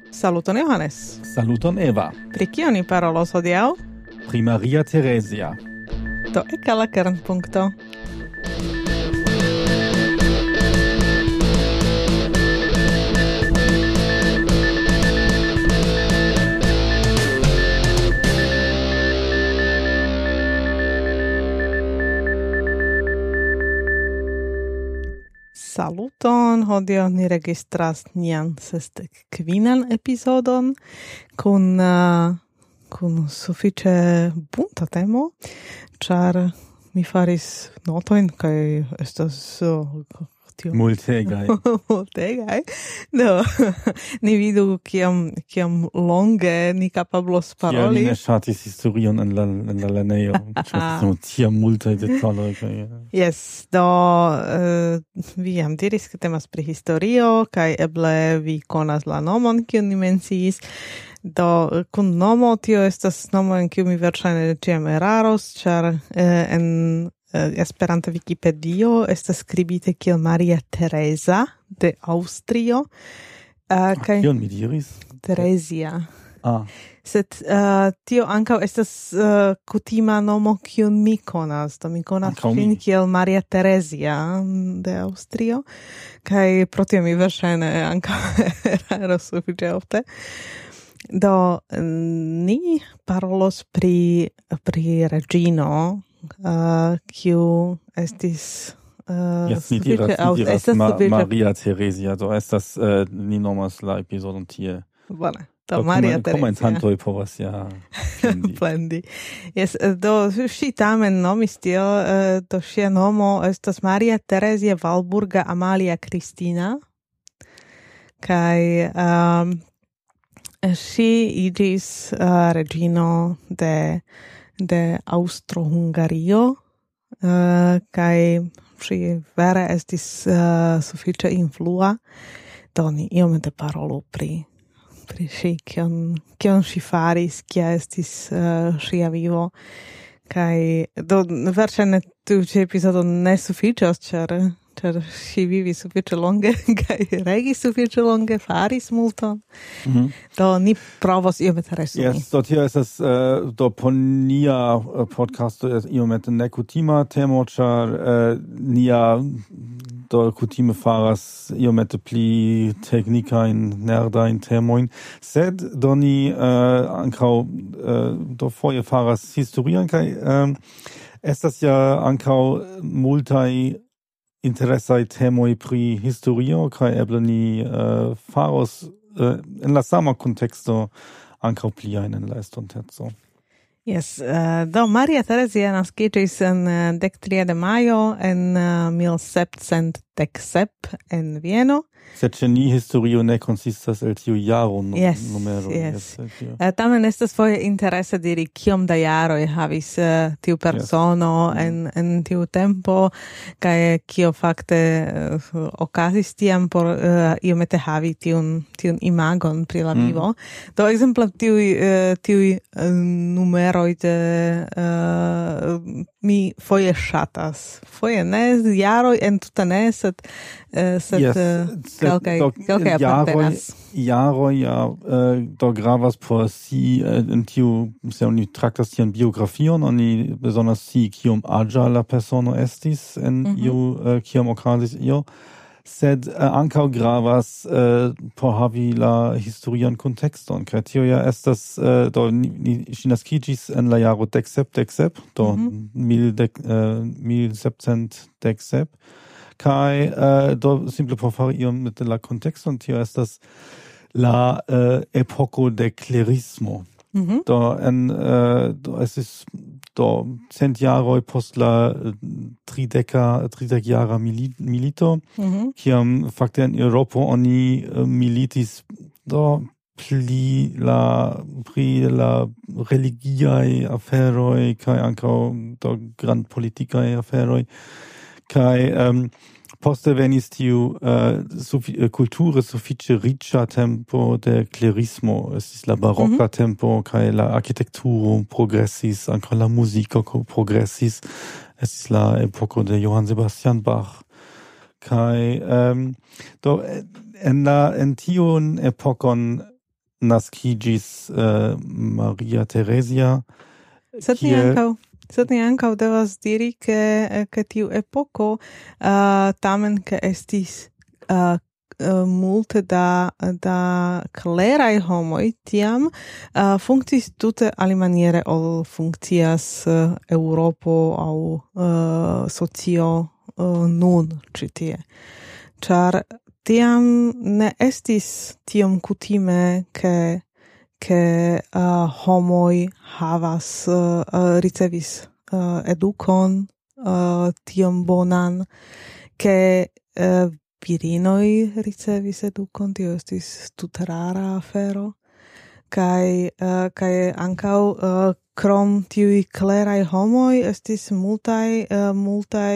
Saluton Johannes. Saluton Eva. Pri kio ni parolos hodiaŭ? Pri Maria Theresia. Do eka la kernpunkto. Saluton, hodiaŭ ni registras nian 65. epizodon kun sufiĉe bunta temo, ĉar mi faris notojn kaj estas Multegaj. multegaj. Do, ni vidu kiam longe ni kapablos paroli. Ja, mi ne ŝatis historion en la lernejo. Tiam multaj detaloj. Yes, do vi jam diris, ke temas pri historio, kaj eble vi konas la nomon, kiun ni menciis. Do, kun nomo, tio estas nomo, en kiu mi verŝajne ĉiam eraros, ĉar en Esperanta Wikipedio estas skribite kiel Maria Teresa de Aŭstrio. Kion mi diris? Teresia. Ah. Sed tio ankaŭ estas kutima nomo kiun mi konas. Do mi konas ŝin kiel Maria Teresia de Aŭstrio. Kaj pro tio mi verŝajne ankaŭ eraros sufiĉe ofte. Do ni parolos pri reĝino, kiu estis Yes, ni diras Maria Theresia, do estas ni nomas la epizodon tie. Bone. Do Maria Theresia. Komentantoj povas ja plendi. Yes, do ŝi tamen nomis tiel, do ŝia nomo estas Maria Theresia Walburga Amalia Cristina. Kaj ŝi iĝis reĝino de Aŭstro-Hungario, kaj ŝi vere estis sufiĉe influa. Do ni iomete parolu pri ŝi, kion ŝi faris, kia estis ŝia vivo. Kaj do verŝajne tiu ĉi epizodo ne sufiĉos, ĉar ŝi vivis sufiĉe longe kaj regis sufiĉe longe, faris multon. Do ni provos iomete resumi. Yes, do tio estas do por nia podcasto iomete nekutima temo, ĉar nia do kutime faras iomete pli teknikajn nerdajn temojn, sed do ni ankaŭ do foje faras historion kaj estas ja ankaŭ multaj interesaj temoj pri historio, kaj eble ni faros en la sama konteksto ankaŭ pliajn en la estonteco. Yes, do Maria Theresia naskiĝis en 13 de majo en 1717 en Vieno. Sed ĉe ni historio ne konsistas el tiu jaro numero. Yes. Tamen estas foje interese diri kiom da jaroj havis tiu persono en tiu tempo, kaj kio fakte okazis tiam por iomete havi tiun imagon pri la vivo. Do ekzemple tiuj numeroj de mi foje ŝatas. Foje ne jaroj entute ne, sed kelkaj apartenas. Jaroj ja do gravas por si en tiu, se oni traktas tian biografion, oni besonders si kiom aĝa la persono estis en kiam okazis io. Sed ankaŭ gravas por havi la historian kontekston, kaj tio ja estas do ŝi naskiĝis en la jaro 1717, do 1717, kaj do simple por fari iomete la kontekston, tio estas la epoko de klerismo. Do estis do 100 jaroj post la 30-jara milito, kiam fakte en Eŭropo oni militis do pri la religiaj aferoj kaj ankaŭ do grandpolitikaj aferoj, kaj poste venis tiu kulture sufiĉe riĉa tempo de klerismo, estis la baroka tempo, kaj la arkitekturo progresis, ankaŭ la muziko progresis, estis la epoko de Johann Sebastian Bach. Kaj do en tiun epokon naskigis Maria Theresia. Sed ni ankaŭ devas diri ke tiu epoko tamen ke estis multe da kleraj homoj tiam funkciis tute alimaniere ol funkcias Eŭropo aŭ socio nun ĉi tie. Ĉar tiam ne estis tiom kutime ke homoj havas ricevis edukon tiom bonan, ke virinoj ricevis edukon, tio estis tute rara afero, kaj ankaŭ krom tiuj kleraj homoj estis multaj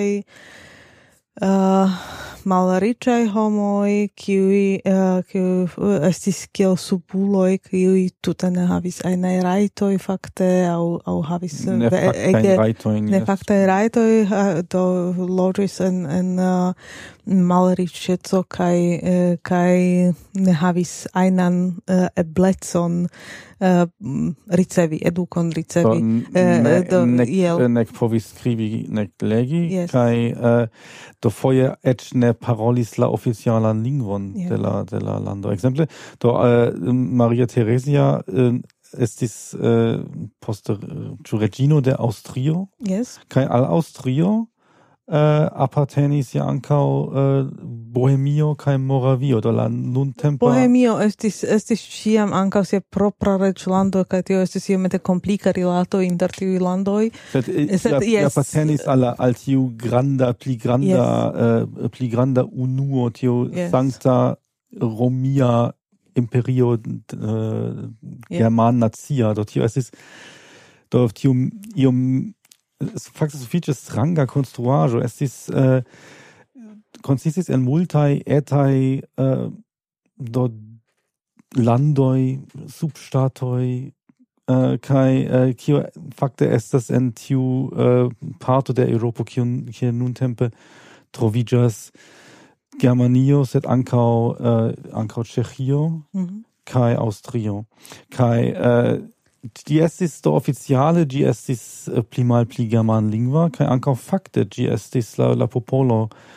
malriĉaj homoj, kiuj estis kiel subuloj, kiuj tute ne havis ajnaj rajtoj fakte aŭ havis nefaktaj rajtoj, do loĝis en malriĉeco kaj ne havis ajnan eblecon ricevi, edukon ricevi. Nek povis skribi, nek legi, kaj do foje eĉ ne parolis la oficialan lingvon de la lando. Ekzemple, do Maria Theresia estis poste ĉu reĝino de Aŭstrio, kaj al Aŭstrio appartenis ja ankaŭ Bohemio kaj Moravio, do la nuntempa Bohemio estis ĉiam ankaŭ sia propra reĝlando, kaj tio estis iomete komplika rilato inter tiuj landoj. Sed appartenis al tiu pli granda unuo, tiu sankta Romia imperio german-nacia, do tio estis do tiu iom fakte sufiĉe stranga konstruaĵo estis konsistis en multaj etaj do landoj, subŝtatoj kaj kio fakte estas en tiu parto de Eŭropo kie nuntempe troviĝas Germanio, sed ankaŭ Ĉeĥio kaj Aŭstrio. Kaj ĝi estis do oficiale, ĝi estis pli malpli germanlingva, kaj ankaŭ fakte ĝi estis la popolo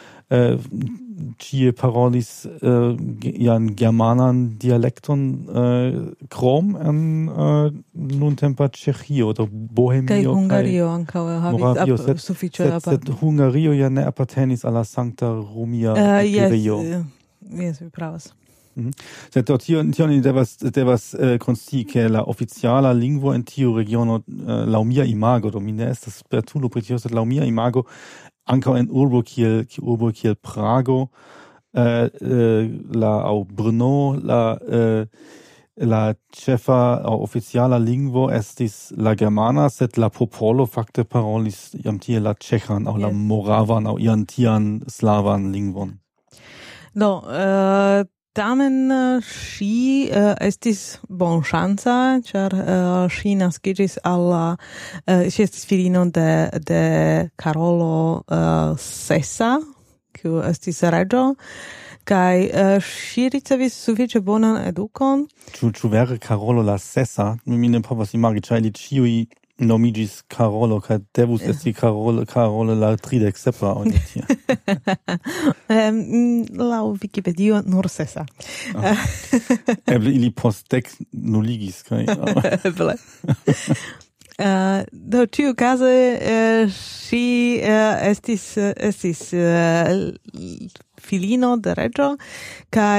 ĉie parolis ian germanan dialekton krom en nuntempa Ĉeĥio, do Bohemio kaj Hungario ankaŭ havis sufiĉe sed Hungario ja ne apartenis al la Sankta Romia Imperio. Jes, vi pravas. Sed tion ni devas konscii, ke la oficiala lingvo en tiu regiono laŭ mia imago, do mi ne estas spertulo pri tio, sed laŭ mia imago ankaŭ en urbo kiel Prago aŭ Brno la ĉefa aŭ oficiala lingvo estis la germana, sed la popolo fakte parolis jam tie la ĉeĥan aŭ la moravan aŭ ian tian slavan lingvon. Do tamen ŝi estis bonŝanca, ĉar ŝi naskiĝis ŝi estis filino de Karolo Sesa, kiu estis reĝo, kaj ŝi ricevis sufiĉe bonan edukon. Ĉu vere Karolo la Sesa? Mi ne povas imagi, ĉar ili ĉiuj nomiĝis Karolo, kaj devus esti Karolo la 37. oni tie. Laŭ Vikipedio nur Sesa. Eble ili post 10 nuligis, kaj eble. Do ĉiukaze ŝi estis filino de reĝo, kaj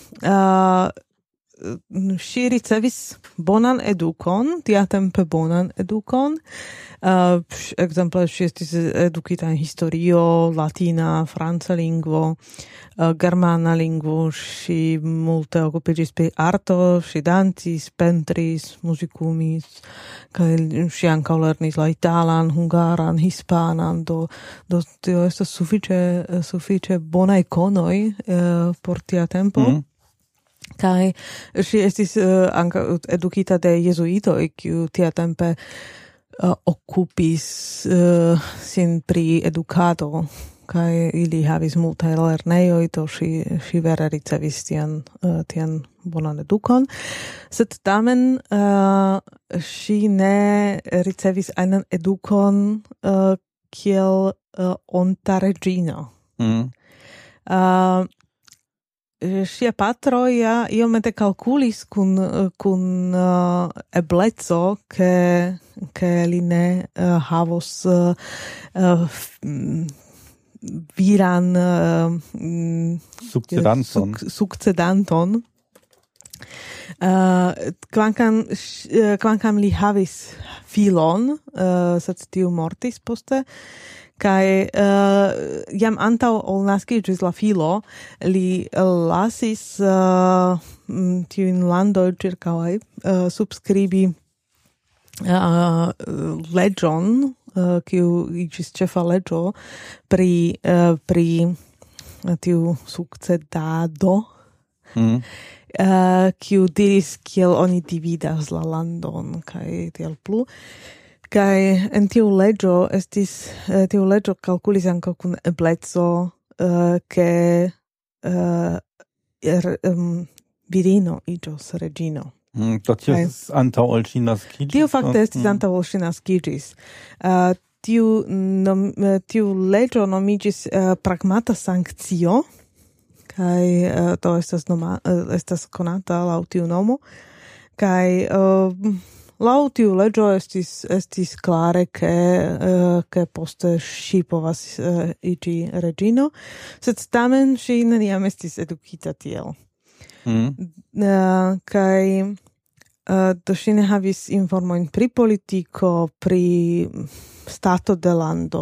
ŝi ricevis bonan edukon, tiatempe bonan edukon. Ekzemple ŝi estis edukita en historio, latina, franca lingvo, germana lingvo, ŝi multe okupiĝis pri arto, ŝi dancis, pentris, muzikumis, kaj ŝi ankaŭ lernis la italan, hungaran, hispanan, do tio estas sufiĉe bonaj konoj por tia tempo. Kaj ŝi estis ankaŭ edukita de jezuitoj, kiu tiatempe okupis sin pri edukado kai ili havis multaj lernejoj, do ŝi vere ricevis tian bonan edukon. Sed tamen ŝi ne ricevis ajnan edukon kiel onta reĝino. Ŝia patro ja iomete kalkulis kun ebleco ke li ne havos viran sukcedanton. Kvankam li havis filon, sed tiu mortis poste, kai jam antaŭ ol naskiĝis la filo, li lasis tiujn landoj ĉirkaŭaj subskribi leĝon, kiu iĝis ĉefa leĝo pri tiu sukcedado, kiu diris kiel oni dividas la landon kaj tiel plu. Kai en tiu leĝo kalkulis ankaŭ kun ebleco ke virino iĝos reĝino. Do tio estis antaŭ ol ŝi naskiĝis? Tio fakte estis antaŭ ol ŝi naskiĝis. Tiu leĝo nomiĝis pragmata sankcio, kaj do estas konata laŭ tiu nomo, kaj laŭ tiu leĝo estis klare ke poste ŝi povas iĝi reĝino, sed tamen ŝi neniam estis edukita tiel. Kaj do ŝi ne havis informojn pri politiko, pri stato de lando.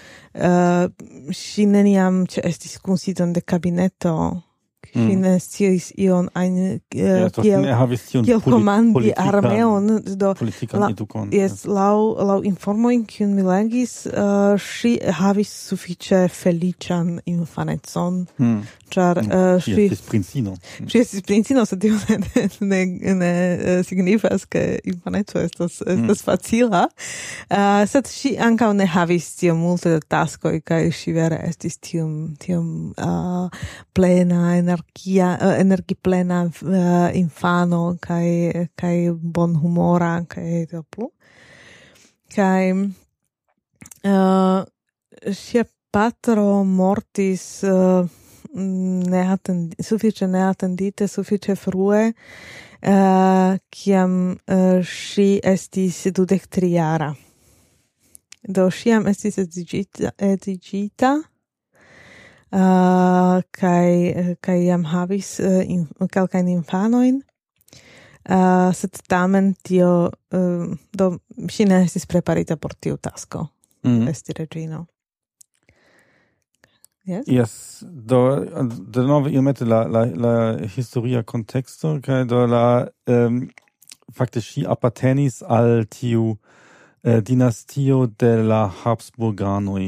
Ŝi neniam ĉeestis kunsidon de kabineto. Ŝi ne sciis ion ajn kiel komandi armeon. Politikan edukon. Jes, laŭ informoj, kiujn mi legis, ŝi havis sufiĉe feliĉan infanecon, ĉar ŝi estis princino. Ŝi estis princino, sed tio ne signifas, ke infaneco estas facila. Sed ŝi ankaŭ ne havis tiom multe da taskoj, kaj ŝi vere estis tiom plena energiplena infano kaj bonhumora kaj tiel plu. Kaj ŝia patro mortis sufiĉe neatendite, sufiĉe frue, kiam ŝi estis 23-jara. Do ŝi jam estis edziĝita, kai jam havis kelkajn infanojn, sed tamen tio do ŝi ne estis preparita por tiu tasko esti reĝino. Yes, do denove iomete la historia konteksto, kaj do la fakte ŝi apartenis al tiu dinastio de la Habsburganoj,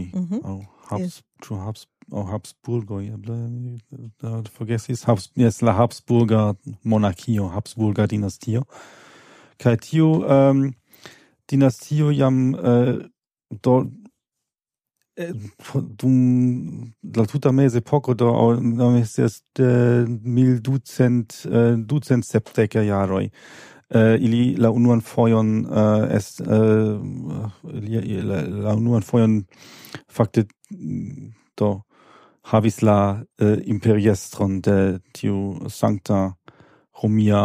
Habsburgoj, forgesis, la Habsburga monarkio, Habsburga dinastio. Kaj tiu dinastio jam dum la tuta mezepoko do estis 1270 jaroj. Ili la unuan fojon la unuan fojon fakte do havis la imperiestron de tiu Sankta Romia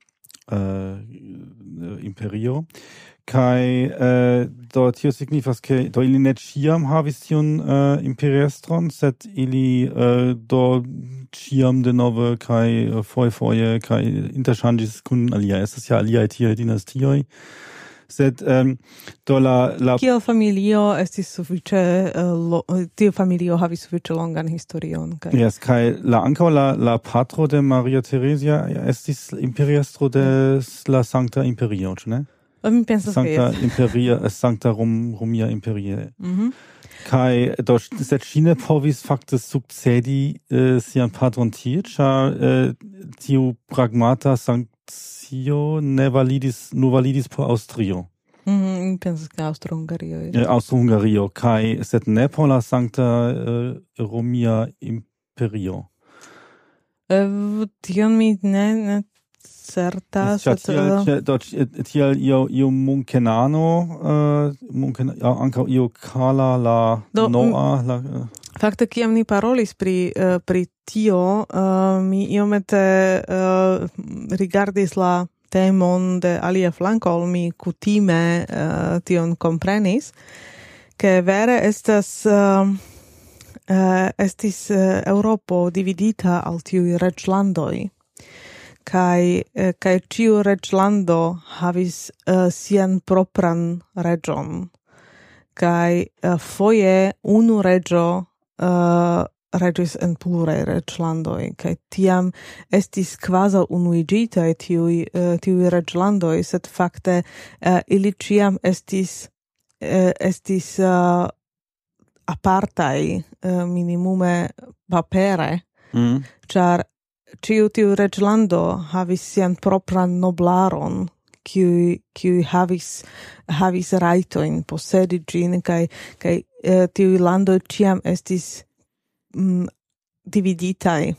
imperio. Kai do tio signifas ke do ili ne ĉiam havis tiun imperiestron, sed ili do ĉiam denove kaj foje kaj interŝanĝis kun aliaj. Estas ja aliaj tiaj dinastioj. Sed do la kiel familio estis sufiĉe tiu familio havis sufiĉe longan historion. Yes, kaj ankaŭ la patro de Maria Theresia estis imperiestro de la Sankta Imperio, ĉu ne? Mi pensas Sankta Imperia, Sankta Romia Imperie. Kai do sed ŝi ne povis fakte sukcedi sian patron tie, ĉar tiu pragmata sankcio ne validis por Aŭstrio. Pensas che Austro-Hungario. Austro-Hungario, kai sed ne por la Sancta Romia Imperio. Tion mi ne certas. Tiel io Munkenano, anche io Kala la Noa. Fakte, kiam ni parolis pri tio, mi iomete rigardis la temon de alia flanco, mi kutime tion komprenis, ke vere estis Europo dividita al tiuj reĝlandoj, kaj ĉiu reĝlando havis sian propran reĝon, kaj foje unu reĝo regis en pluraj reĝlandoj, kaj tiam estis kvazaŭ unuiĝitaj tiuj reĝlandoj, sed fakte ili ĉiam estis apartaj minimume papere, ĉar ĉiu tiu reĝlando havis sian propran noblaron, kiuj havis rajtojn posedi ĝin, kaj tiuj landoj ĉiam estis dividitaj.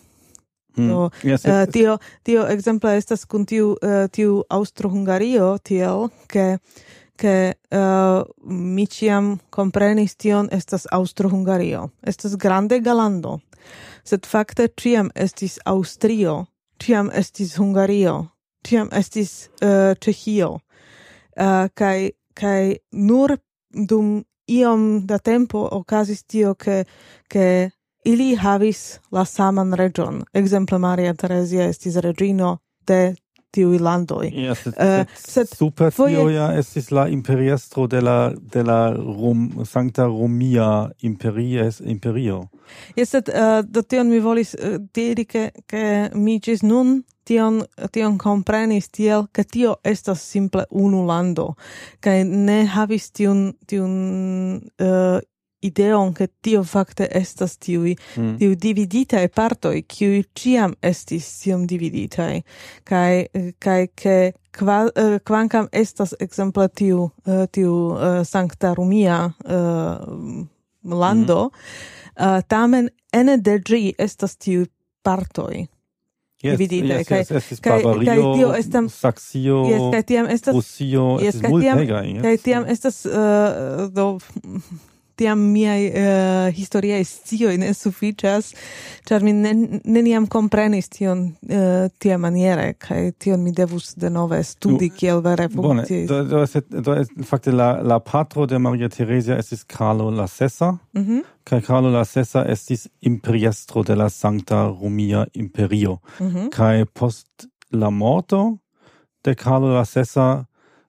Tio ekzemple estas kun tiu Austro-Hungario tiel, ke mi ĉiam komprenis tion estas Austro-Hungario. Estas grandega lando, sed fakte ĉiam estis Aŭstrio, ĉiam estis Hungario, ĉiam estis Ĉeĥio, kaj nur dum iom da tempo okazis tio, ke ili havis la saman reĝon. Ekzemple Maria Terezia estis reĝino de tiuj landoj. Sed super tio ja estis la imperiestro de la Sancta Romia Imperio. Sed do tion mi volis diri, ke mi ĝis nun tion komprenis tiel, ke tio estas simple unu lando, kaj ne havis tiun ideon, ke tio fakte estas tiu dividitaj partoj, kiuj ĉiam estis tiom dividitaj, kaj ke kvankam estas ekzemple tiu Sancta Romia lando, tamen ene de ĝi estas tiuj partoj dividitaj, kaj Bavario, Saksio, Rusio, estis multegaj. Kaj tiam estas tiam miaj historiaj scioj ne sufiĉas, ĉar mi neniam komprenis tion tiamaniere, kaj tion mi devus denove studi kiel vere funkciis. Do fakte la patro de Maria Terezia estis Carlo la Sesa, kaj Carlo la Sesa estis imperiestro de la Sancta Romia Imperio, kaj post la morto de Carlo la Sesa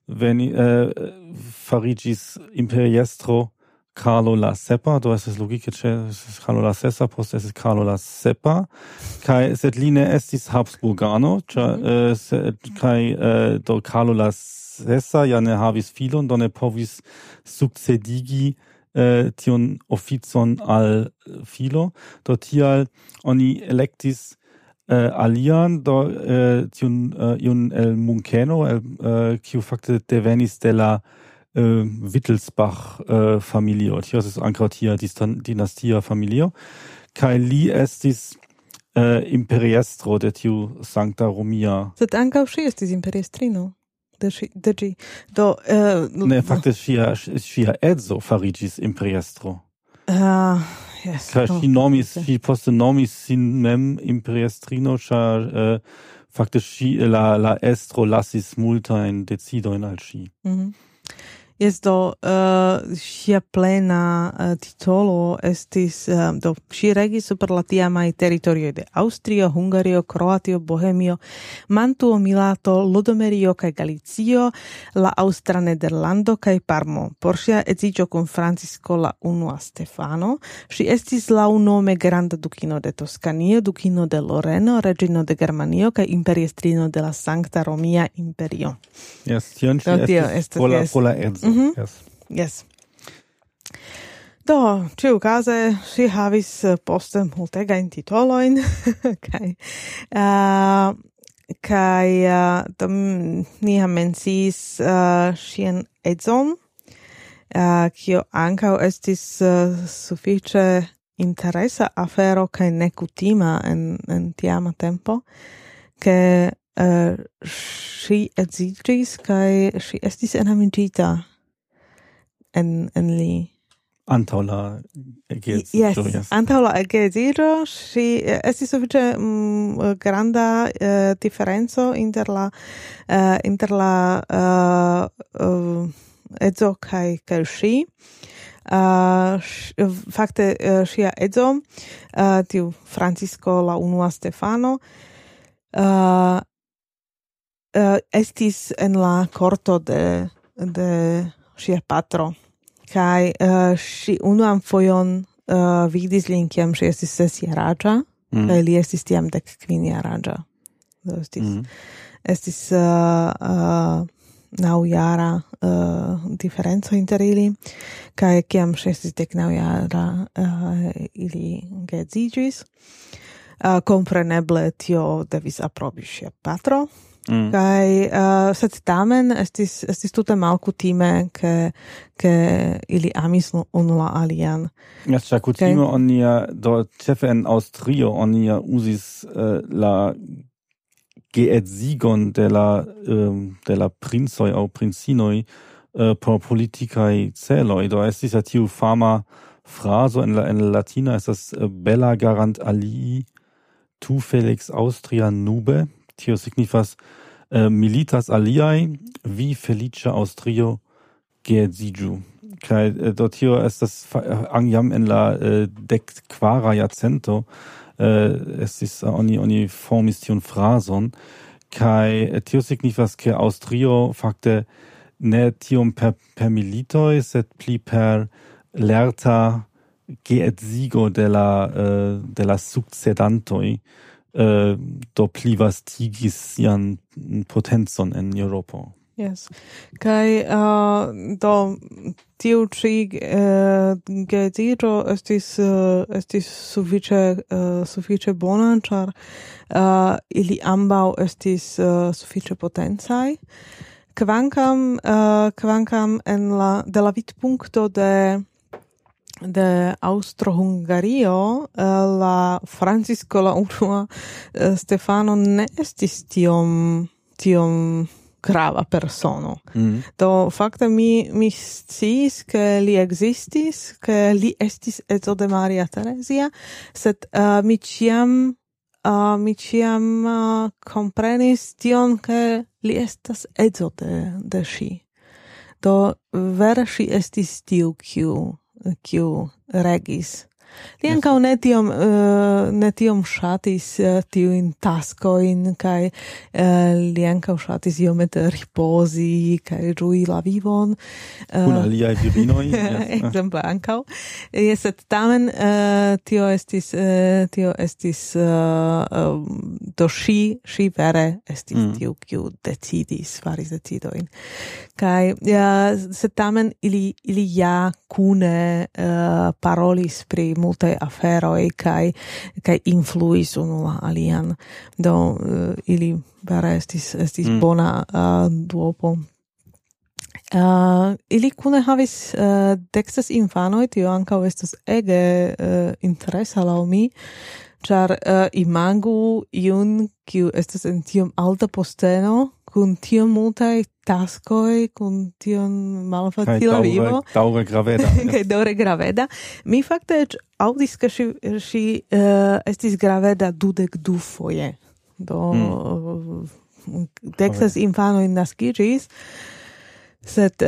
fariĝis imperiestro Carlo la Sepa, do estis logike ĉe Carlo la Sesa, poste estis Carlo la Sepa, kaj sed li ne estis Habsburgano, kaj do Carlo la Sesa ja ne havis filon, do ne povis sukcedigi tion oficon al filo, do tial oni elektis alian, do iun el Munkeno, kiu fakte devenis de la Wittelsbach familio, tio estis ankaŭ tia dinastia familio, kaj li estis imperiestro de tiu Sancta Romia. Sed ankaŭ ŝi estis imperiestrino de ĝi. Ne, fakte ŝia edzo fariĝis imperiestro. Kaj ŝi poste nomis sin mem imperiestrino, ĉar fakte la estro lasis multajn decidojn al ŝi. Do ŝia plena titolo estis, do ŝi regis super la tiamaj teritorioj de Aŭstrio, Hungario, Kroatio, Bohemio, Mantuo, Milato, Lodomerio kaj Galicio, la Aŭstra Nederlando kaj Parmo. Por ŝia edziĝo kun Francisco la unua Stefano, ŝi estis laŭnome granda dukino de Toskanio, dukino de Loreno, reĝino de Germanio kaj imperiestrino de la Sancta Romia Imperio. Tion ŝi estis pro la edzo. Yes. Do, ĉiukaze ŝi havis poste multegajn titolojn, kai dom ni menciis ŝian edzon, kio ankaŭ estis sufiĉe interesa afero kaj nekutima en tiama tempo, ke ŝi edziĝis kaj ŝi estis enamiĝita en li. Antaŭ la geedziĝo, Yes, antaŭ la geedziĝo ŝi estis sufiĉe granda diferenco inter la edzo kaj ŝi. Fakte ŝia edzo, tiu Francisco la unua Stefano, estis en la korto de ŝia patro, kaj ŝi unuan fojon vidis lin kiam ŝi estis 6-jaraĝa, kaj li estis tiam 15-jaraĝa. Estis 9-jara diferenco inter ili, kaj kiam ŝi estis 19-jara ili geedziĝis. Kompreneble tio devis aprobi ŝia patro, kaj sed tamen estis tute malkutime ke ili amis unu la alian. Ja, ĉar kutime oni do ĉefe en Aŭstrio oni uzis la geedzigon de la princoj aŭ princinoj por politikaj celoj. Do estis tiu fama frazo en la latina estas bella garant alii tu Felix Austria nube. Tio signifas militas aliaj, vi feliĉa Aŭstrio geedziĝu. Kaj do tio estas jam en la 14. jarcento estis oni formis tiun frazon, kaj tio signifas ke Aŭstrio fakte ne tiom per militoj, sed pli per lerta geedzigo de la sukcedantoj, do pli vastigis sian potencon en Eŭropo. Yes. Kai do tiu ĉi geedziĝo estis sufiĉe bona, ĉar ili ambaŭ estis sufiĉe potencaj. Kvankam en de la vidpunkto de Aŭstro-Hungario la Francisco la unua Stefano ne estis tiom grava persono. Do fakte mi sciis ke li ekzistis, ke li estis edzo de Maria Terezia, sed mi ĉiam komprenis tion, ke li estas edzo de ŝi. Do vere ŝi estis tiu kiu regis. Li ankaŭ ne tiom ŝatis tiujn taskojn, kaj li ankaŭ ŝatis iomete ripozi kaj ĝui la vivon. Kun aliaj virinoj. Ekzemple ankaŭ. Sed tamen tio estis do ŝi vere estis tiu kiu faris decidojn. Kaj sed tamen ili ja kune parolis pri multaj aferoj kaj influis unu la alian. Do ili vere estis bona duopo. Ili kune havis 16 infanoj, tio ankaŭ estas ege interesa laŭ mi, ĉar imagu iun kiu estas en tiom alta posteno, kun tiom multaj taskoj, kun tiom malfacila vivo. Daŭre graveda. Kaj daŭre graveda. Mi fakte eĉ aŭdis, ke ŝi estis graveda 22 foje. Do 16 infanoj naskiĝis, sed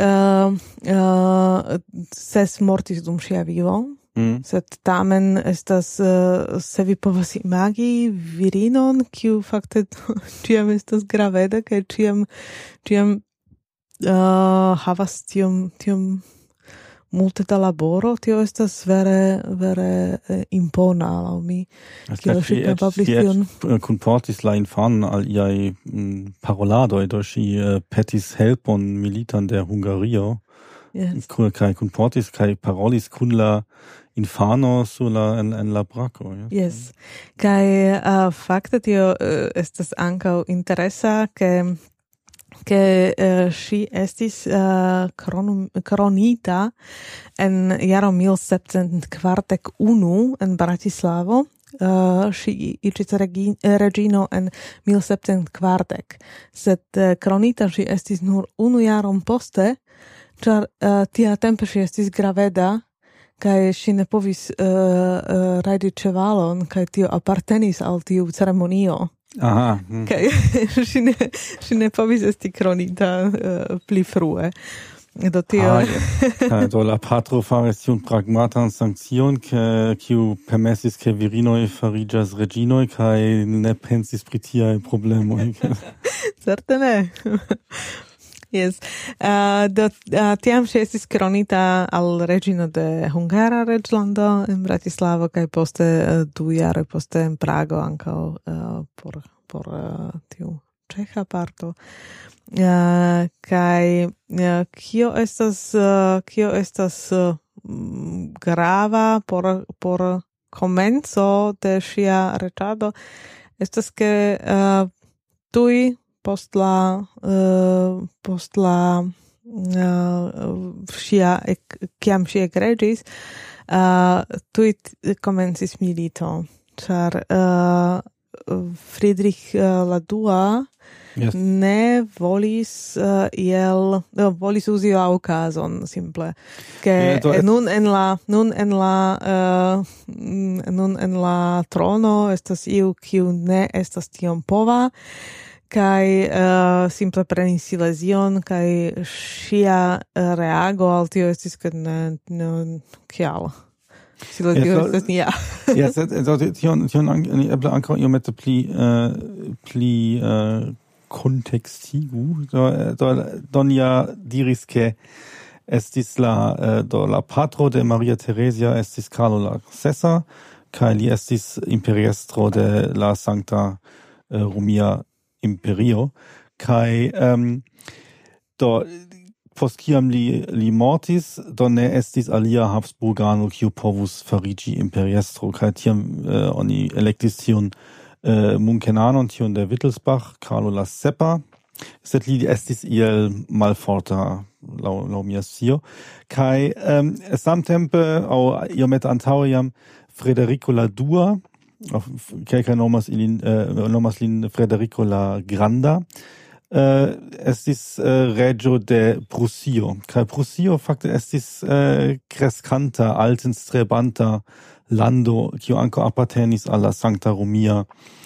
6 mortis dum ŝia vivo. Sed tamen estas, se vi povas imagi virinon, kiu fakte ĉiam estas graveda, kaj ĉiam havas tiom multe da laboro, tio estas vere impona laŭ mi. Kiel ŝi kapablis tion. Kunportis la infanon al iaj paroladoj, do ŝi petis helpon militan de Hungario. Yes. Kaj kunportis kaj parolis kun la infano en la brako. Yes. Kai fakte tio estas ankaŭ interesa ke ŝi estis kronita en jaro 1741 en Bratislavo. Ŝi iĝis reĝino en 1740, sed kronita ŝi estis nur unu jaron poste, ĉar tiatempe ŝi estis graveda kaj ŝi ne povis rajdi ĉevalon, kaj tio apartenis al tiu ceremonio. Aha. Kaj ŝi ne povis esti kronita pli frue. Do tio do la patro faris tiun pragmatan sankcion kiu permesis ke virinoj fariĝas reĝinoj kaj ne pensis pri tiaj problemoj. Certe ne. Yes. Tiam ŝi estis kronita al reĝino de Hungara reĝlando en Bratislavo kaj poste 2 jaroj poste en Prago ankaŭ por tiu ĉeĥa parto. Kaj kio estas grava por komenco de ŝia reĝado estas ke tuj post la ŝia kiam ŝi ekreĝis tuj komencis milito, ĉar Friedrich la dua ne volis volis uzi la okazon simple ke nun en la trono estas iu kiu ne estas tiom pova kaj simple prenis Silezion kaj ŝia reago al tio estis ke kial Silezio estas nia. Yes, tion eble ankaŭ iomete pli kontextigu. Do nia diris ke estis la patro de Maria Theresia estis Carlo la Sesa kaj li estis imperiestro de la Sankta Romia Imperio kaj post kiam li mortis, do ne estis alia Habsburgano kiu povus fariĝi imperiestro kaj tiam oni elektis tion Munkenanon, tion de Wittelsbach, Carlo la Sepa, sed li estis iel malforta laŭ mia scio kaj samtempe aŭ iomete antaŭe jam Frederico la Dua, kelkaj nomas lin Frederico la Granda, estis reĝo de Prusio. Kaj Prusio fakte estis kreskanta, altenstrebanta lando, kiu ankaŭ apartenis al la Sankta Romia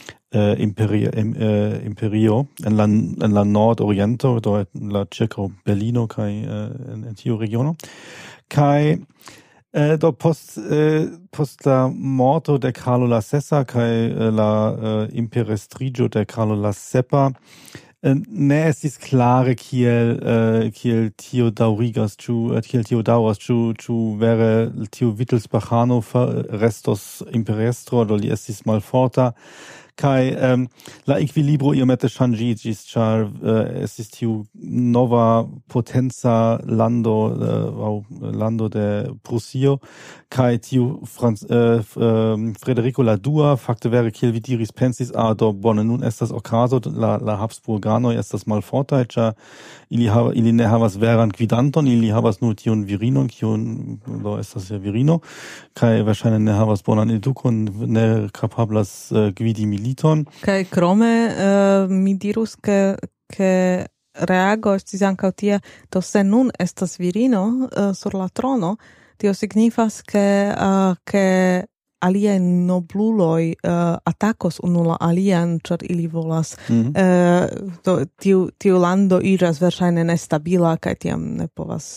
Imperio en la nordoriento, do en la ĉirkaŭ Berlino kaj en tiu regiono. Kaj do post la morto de Carlo la Sesa kaj la imperestriĝo de Carlo la Sepa ne estis klare kiel tio daŭrigas, kiel tio daŭras, ĉu vere tiu Wittelsbachano restos imperiestro, do li estis malforta, kaj la ekvilibro iomete ŝanĝiĝis, ĉar estis tiu nova potenca lando de Prusio, kaj tiu Frederico la Dua fakte vere, kiel vi diris, pensis, do bone, nun estas okazo, la Habsburganoj estas malfortaj, ĉar ili ne havas veran gvidanton, ili havas nur tiun virinon, kiun do estas ja virino, kaj verŝajne ne havas bonan edukon, ne kapablas gvidi militon. Kaj krome mi dirus ke reago estis ankaŭ tia, do se nun estas virino sur la trono, tio signifas ke aliaj nobluloj atakos unu la alian, ĉar ili volas tiu lando iĝas verŝajne nestabila kaj tiam ne povas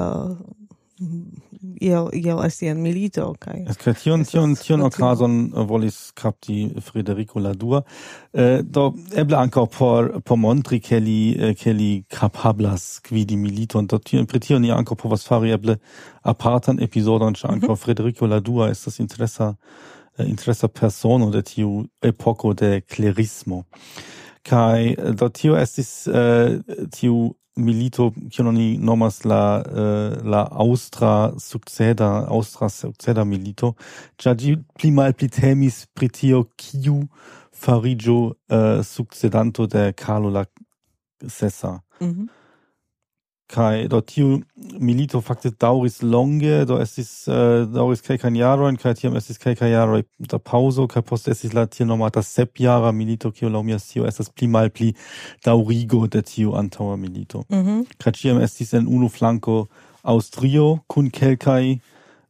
iel esti en milito. Tion okazon volis kapti Frederico la Dua. Do eble ankaŭ por montri ke li kapablas gvidi militon. Do pri tio ni ankaŭ povas fari eble apartan epizodon, ĉar ankaŭ Frederico la Dua estas interesa persono de tiu epoko de klerismo. Kaj do tio estis tiu milito kion oni nomas la Austra succeda milito, ĉar ĝi pli malpli temis pri tio kiu fariĝu sukcedanto de Karlo la Sesa. Kai do tiu milito fakte daŭris longe, do estis daŭris kelkajn jarojn, kaj tiam estis kelkaj jaroj da paŭzo, kaj poste estis la tiel nomata sepjara milito, kiu laŭ mia scio estas pli malpli daŭrigo de tiu antaŭa milito. Kaj ĉiam estis en unu flanko Aŭstrio kun kelkaj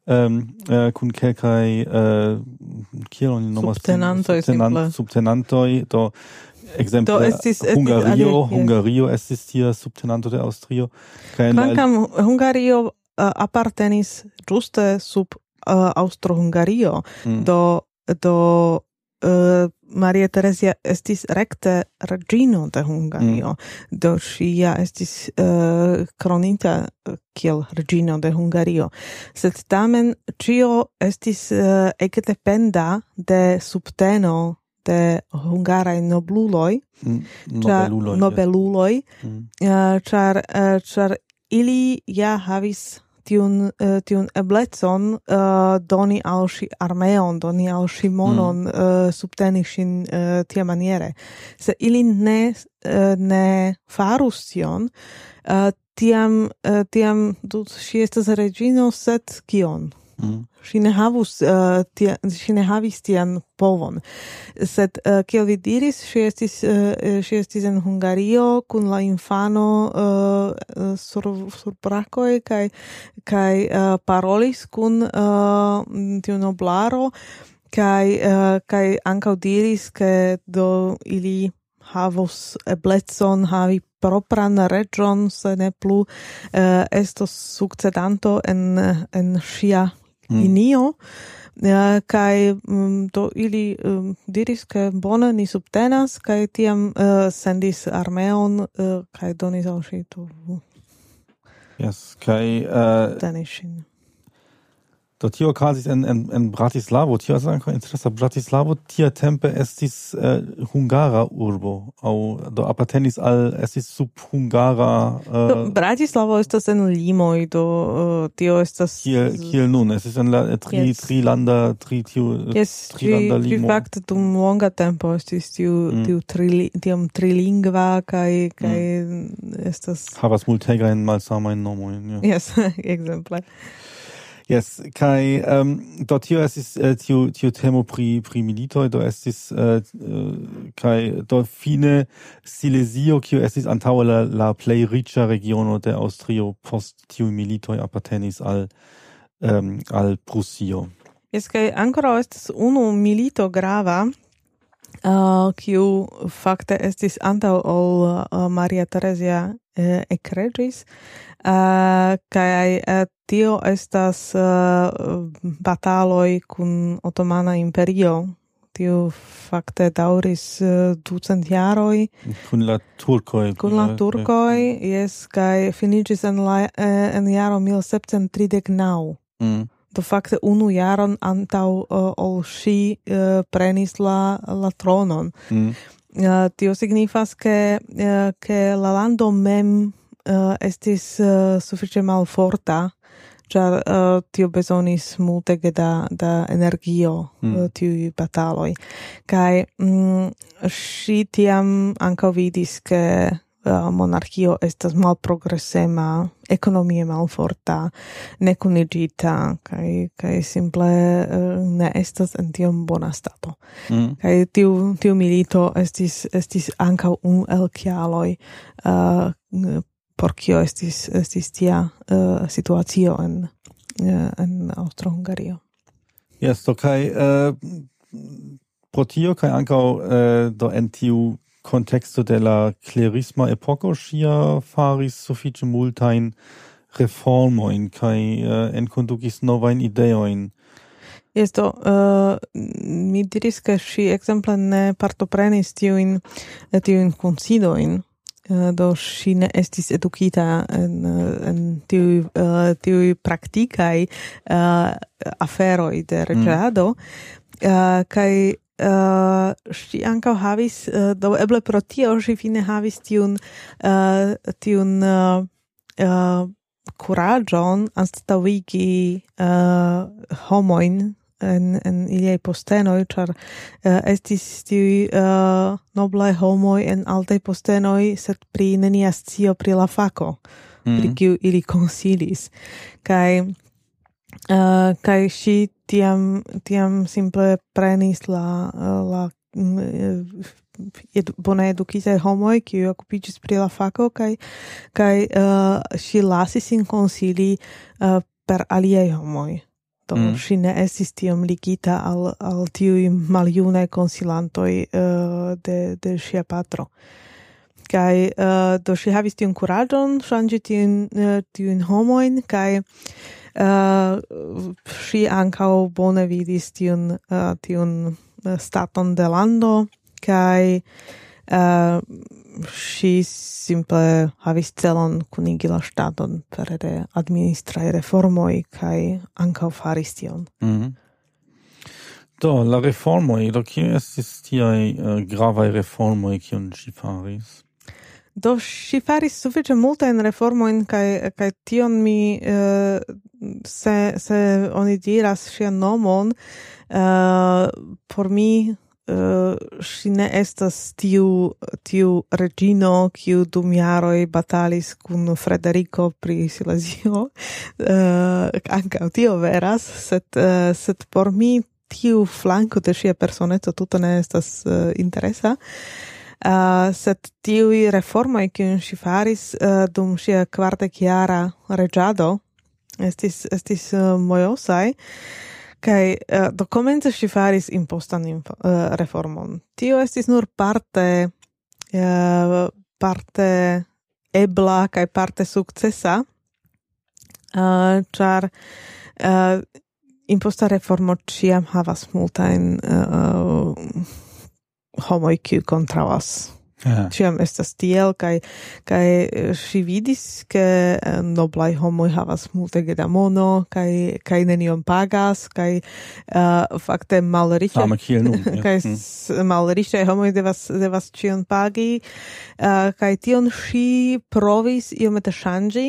kiel oni nomas subtenantoj, do exemple Hungario estis tia subtenanto de Aŭstrio. Kvankam Hungario apartenis ĝuste sub Aŭstro-Hungario, do Maria Terezia estis rekte reĝino de Hungario, do ŝi ja estis kronita kiel reĝino de Hungario. Sed tamen ĉio estis ekdependa de subteno de hungaraj nobluloj, nobeluloj, ĉar ili ja havis tiun eblecon doni al ŝi armeon, doni al ŝi monon, subteni ŝin tiamaniere. Se ili ne farus tion, tiam ŝi estas reĝino, sed kion? Ŝi ne havis tian povon. Sed kiel vi diris, ŝi estis en Hungario kun la infano sur brakoj kaj parolis kun tiu noblaro kaj ankaŭ diris ke do ili havos eblecon havi propran reĝon, se ne plu estos sukcedanto en ŝia linio, kaj do ili diris ke bone ni subtenas, kaj tiam sendis armeon kaj donis al ŝi tenis ŝin. Do tio okazis en Bratislavo, tio estas ankaŭ interesa. Bratislavo tiatempe estis hungara urbo, aŭ do apartenis estis sub hungara. Bratislavo estas en limoj, do tio estas kiel nun, estis en la trilanda limo. Ĝi fakte dum longa tempo estis tiom trilingva kaj estas havas multegajn malsamajn nomojn. Yes, ekzemple. Yes, kai do tio estis tiu temo pri militoj, do estis kai do fine Silesio, kiu estis antaŭe la plej riĉa regiono de Aŭstrio post tiuj militoj apartenis al Prusio. Yes, kai ankoraŭ estis unu milito grava, kiu fakte estis antaŭ ol Maria Terezia ekreĝis, kaj tio estas bataloj kun Otomana Imperio. Tio fakte daŭris 200 jaroj. Kun la turkoj. Jes, kaj finiĝis en jaro 1739. Do fakte unu jaron antaŭ ol ŝi prenis la tronon. Tio signifas ke la lando mem estis sufiĉe malforta, ĉar tio bezonis multege da energio tiuj bataloj. Kaj ŝi tiam ankaŭ vidis ke monarkio estas malprogresema, ekonomie malforta, nekuniĝita kaj simple ne estas en tiom bona stato. Kaj tiu milito estis ankaŭ unu el kialoj por kio estis tia situacio en Aŭstro-Hungario. Yes, do kaj pro tio kaj ankaŭ do en tiu konteksto de la klerisma epoko ŝia faris sufiĉe multajn reformojn kaj enkondukis novajn ideojn. Yes, do mi diris ke ŝi ekzemple ne partoprenis tiujn kunsidojn, do ŝi ne estis edukita en tiuj praktikaj aferoj de reĝado, kaj ŝi ankaŭ havis do eble pro tio ŝi fine havis tiun kuraĝon anstataŭigi homojn en iliaj postenoj, ĉar estis tiuj noblaj homoj en altaj postenoj, sed pri nenia scio pri la fako, pri kiu ili konsilis. Kaj ŝi tiam simple prenis la bone edukitaj homoj, kiuj okupiĝis pri la fako, kaj ŝi lasis sin konsili per aliaj homoj. Do ŝi ne estis tiom ligita al tiuj maljunaj konsilantoj de ŝia patro. Kaj do ŝi havis tiun kuraĝon ŝanĝi tiujn homojn, kaj ŝi ankaŭ bone vidis tiun staton de lando, kaj ŝi simple havis celon kunigi la ŝtaton pere de administraj reformoj kaj ankaŭ faris tion. Do, la reformoj, do kio estis tiaj gravaj reformoj, kiun ŝi faris? Do ŝi faris sufiĉe multajn reformojn kaj tion mi se oni diras ŝian nomon, por mi ŝi ne estas tiu reĝino kiu dum jaroj batalis kun Frederiko pri Silezio. Ankaŭ tio veras, sed por mi tiu flanko de ŝia personeco tute ne estas interesa. Sed tiuj reformoj, kiujn ŝi faris dum ŝia 40-jara reĝado, estis mojosaj. Kaj do komence ŝi faris impostan reformon. Tio estis nur parte ebla kaj parte sukcesa, ĉar imposta reformo ĉiam havas multajn homoj, kiuj kontraŭas. Ĉiam estas tiel, kaj ŝi vidis, ke noblaj homoj havas multege da mono, kaj nenion pagas, kaj fakte malriĉaj malriĉaj homoj devas ĉion pagi, kaj tion ŝi provis iomete ŝanĝi.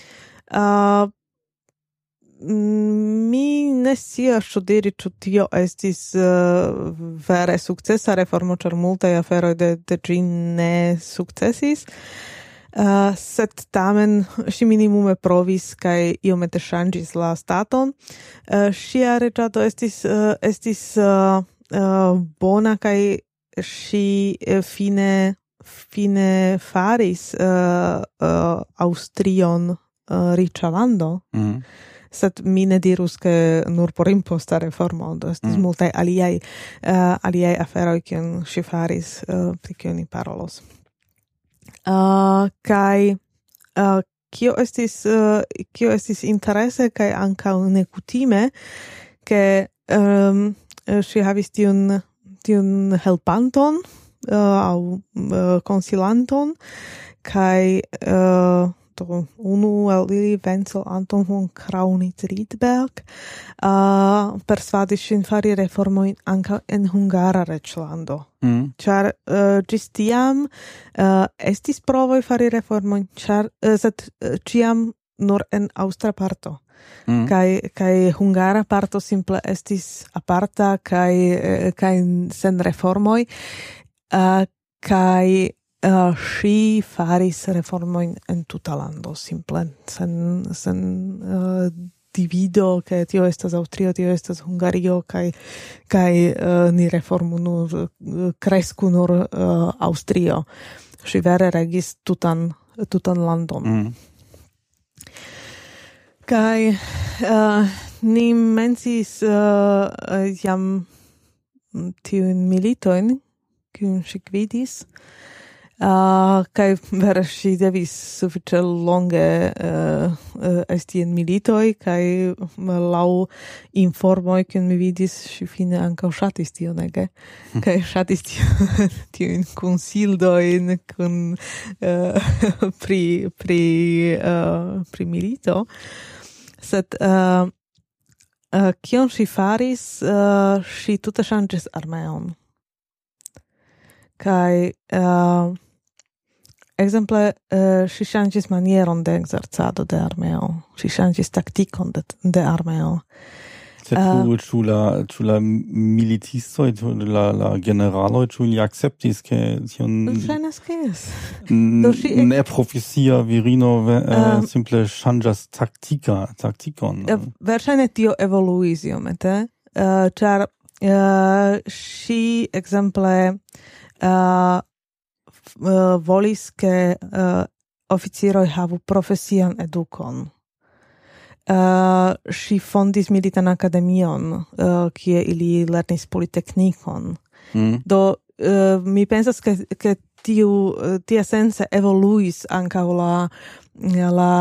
Mi ne scias ĉu diri, ĉu tio estis vere sukcesa reformo, ĉar multaj aferoj de ĝi ne sukcesis, sed tamen ŝi minimume provis kaj iomete ŝanĝis la staton. Ŝia reĝado estis bona kaj ŝi fine faris Aŭstrion riĉa lando. Sed mi ne dirus, ke nur por imposta reformo, do estis multaj aliaj aferoj, kiujn ŝi faris, pri kiuj ni parolos. Kaj kio estis interese kaj ankaŭ nekutime, ke ŝi havis tiun helpanton aŭ konsilanton, kaj unu el ili, Wenzel Anton von Kraunitz-Riedberg, persvadis ŝin fari reformojn ankaŭ en Hungara reĝlando. Ĉar ĝis tiam estis provoj fari reformojn, sed ĉiam nur en aŭstra parto. Kaj hungara parto simple estis aparta kaj sen reformoj, kaj ŝi faris reformojn en tuta lando, simple sen divido, ke tio estas Aŭstrio, tio estas Hungario, kaj ni reformu nur, kresku nur Aŭstrio. Ŝi vere regis tutan landon. Kaj ni mencis jam tiujn militojn, kiujn ŝi gvidis, kaj vere ŝi devis sufiĉe longe esti en militoj, kaj laŭ informoj, kiujn mi vidis, ŝi fine ankaŭ ŝatis tion ege, kaj ŝatis tiujn konsildojn kun pri milito. Sed kion ŝi faris, ŝi tute ŝanĝis armeon. Kaj exemple, ŝi ŝanĝis manieron de ekzercado de armeo. Ŝi ŝanĝis taktikon de armeo. Ĉu la militistoj, ĉu la generaloj, ĉu ili akceptis ke tion ŝajnas ke jes. neprofesia virino simple ŝanĝas taktikon? Verŝajne tio evoluis iomete, ĉar ŝi ekzemple volis ke oficiroj havu profesian edukon. Ŝi fondis militan akademion, kie ili lernis politeknikon. Do mi pensas ke tia sense evoluis ankaŭ la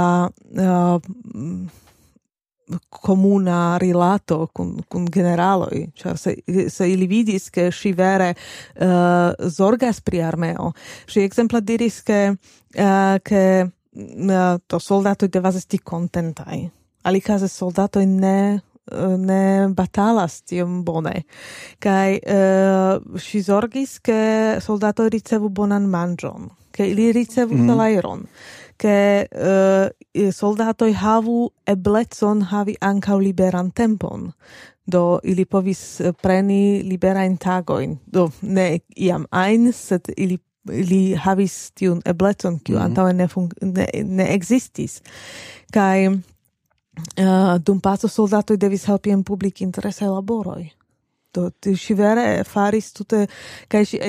komuna rilato kun generaloj, ĉar se ili vidis ke ŝi vere zorgas pri armeo. Ŝi ekzemple diris ke to soldatoj devas esti kontentaj. Alikaze soldatoj ne batalas tiom bone. Kaj ŝi zorgis ke soldatoj ricevu bonan manĝon, ke ili ricevu salajron, ke soldatoj havu eblecon havi ankaŭ liberan tempon. Do ili povis preni liberajn tagojn. Do ne iam ajn, sed ili havis tiun eblecon, kiu antaŭe ne ekzistis. Kaj dum paco soldatoj devis helpi en publik-interesaj laboroj. Do ŝi vere faris tute kaj ŝi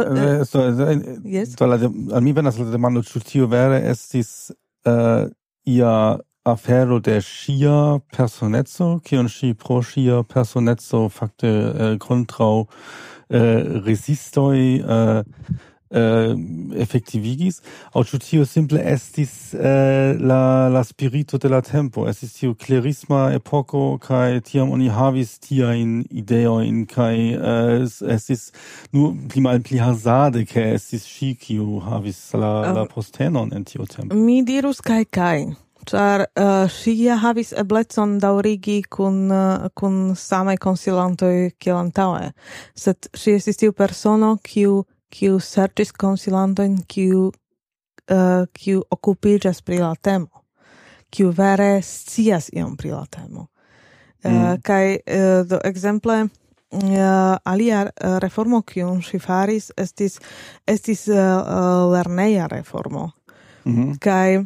al mi venas la demando, ĉu tio vere estis ia afero de ŝia personeco, kion ŝi pro ŝia personeco fakte kontraŭ rezistoj effektivigis, aŭ ĉu tio simple estis la spirito de la tempo, estis tiu klerisma epoko, kaj tiam oni havis tiajn ideojn, kaj estis nur pli hazarde, ke estis ŝi, kiu havis la postenon en tiu tempo. Mi dirus kaj, ĉar ŝi ja havis eblecon daŭrigi kun samaj konsilantoj kiel antaŭe, sed ŝi estis tiu persono, kiu serĉis konsilantojn, kiu okupiĝas pri la temo, kiu vere scias iom pri la temo. Kaj do ekzemple alia reformo, kiun ŝi faris, estis lerneja reformo. Kaj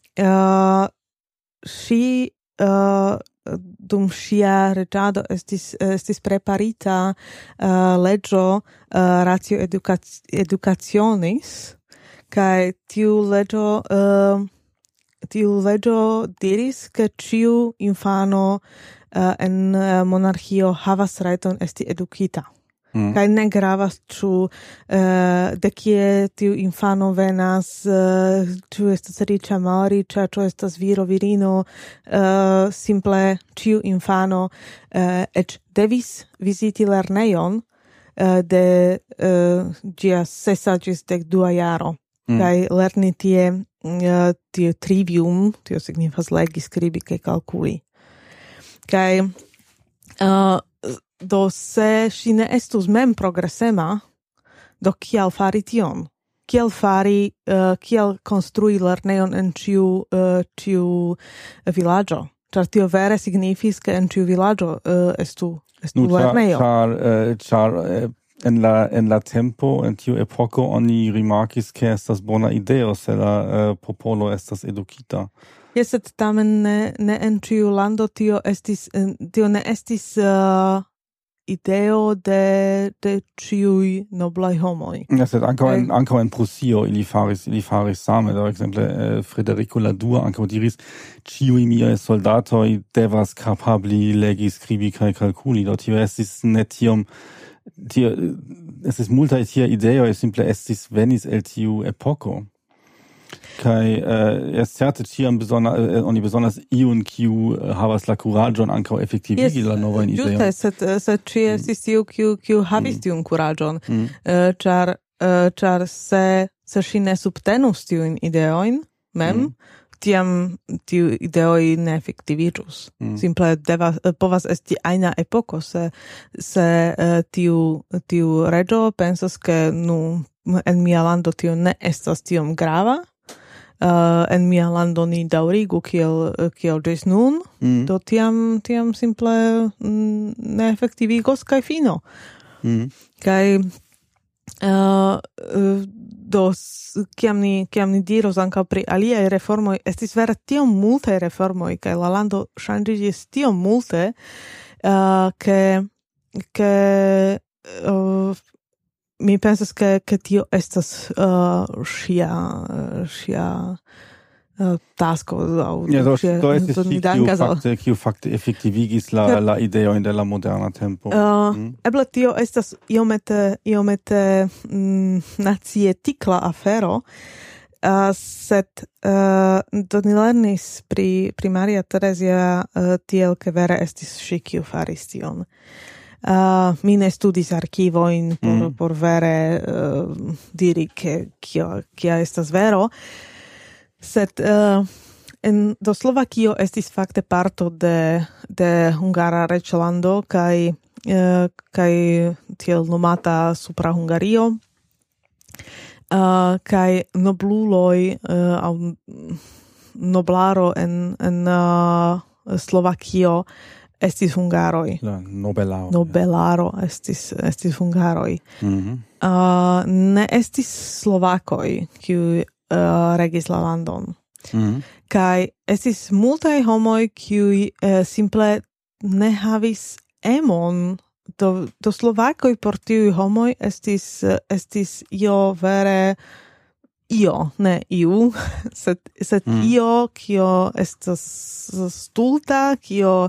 ŝi dum ŝia reĝado estis preparita leĝo ratio educationis, kaj tiu leĝo diris, ke ĉiu infano en monarĥio havas rajton esti edukita. Kaj ne gravas ĉu de kie tiu infano venas, ĉu estas riĉa, malriĉa, ĉu estas viro, virino, simple ĉiu infano eĉ devis viziti lernejon de ĝia 6 ĝis 12 jaro. Kaj lerni tie trivium, tio signifas legi, skribi kaj kalkuli. Kaj do se ŝi ne estus mem progresema, do kial fari tion? Kiel konstrui lernejon en ĉiu vilaĝo? Ĉar tio vere signifis, ke en ĉiu vilaĝo estu lernejo. Ĉar en la tempo, en tiu epoko, oni rimarkis, ke estas bona ideo, se la popolo estas edukita. Jes, sed tamen ne en ĉiu lando tio ne estis ideo de ĉiuj noblaj homoj. Ja, sed ankaŭ en Prusio ili faris same. Do ekzemple Frederico la Dua ankaŭ diris, ĉiuj miaj soldatoj devas kapabli legi, skribi kaj kalkuli. Do tio estis ne tiom estis multaj tiaj ideoj, simple venis el tiu epoko. Kai certe ĉiam oni bezonas iun, kiu havas la kuraĝon ankaŭ efektivigi la novajn ideojn. Ĝuste, sed ŝi estis tiu, kiu havis tiun kuraĝon, ĉar se ŝi ne subtenus tiujn ideojn mem, tiam tiu ideoi ne efektiviĝus. Simple povas esti ajna epoko, se tiu reĝo pensas, ke en mia lando tio ne estas tiom grava, en mia lando ni daŭrigu kiel ĝis nun, do tiam simple ne efektivigos kaj fino. Kaj kiam ni diros ankaŭ pri aliaj reformoj, estis vere tiom multaj reformoj, kaj la lando ŝanĝiĝis tiom multe, ke mi pensas, ke tio estas ŝia tasko do estis kiu fakte efektivigis la ideojn de la moderna tempo. Eble tio estas iomete nacietikla afero, sed do ni lernis pri Maria Terezia tiel, ke vere estis ŝi kiu faris tion. Mi ne studis arkivoin por vere diri kia estas vero, sed do Slovakio estis fakte parto de Hungara reĝlando kaj tiel nomata Supra Hungario, kaj nobluloj aŭ noblaro en Slovakio estis hungaroj. Nobelaro estis hungaroj. Ne estis slovakoj, kiuj regis la landon. Kaj estis multaj homoj, kiuj simple ne havis emon. Do slovakoj por tiuj homoj estis io vere ne iu, sed io kio estas stulta, kio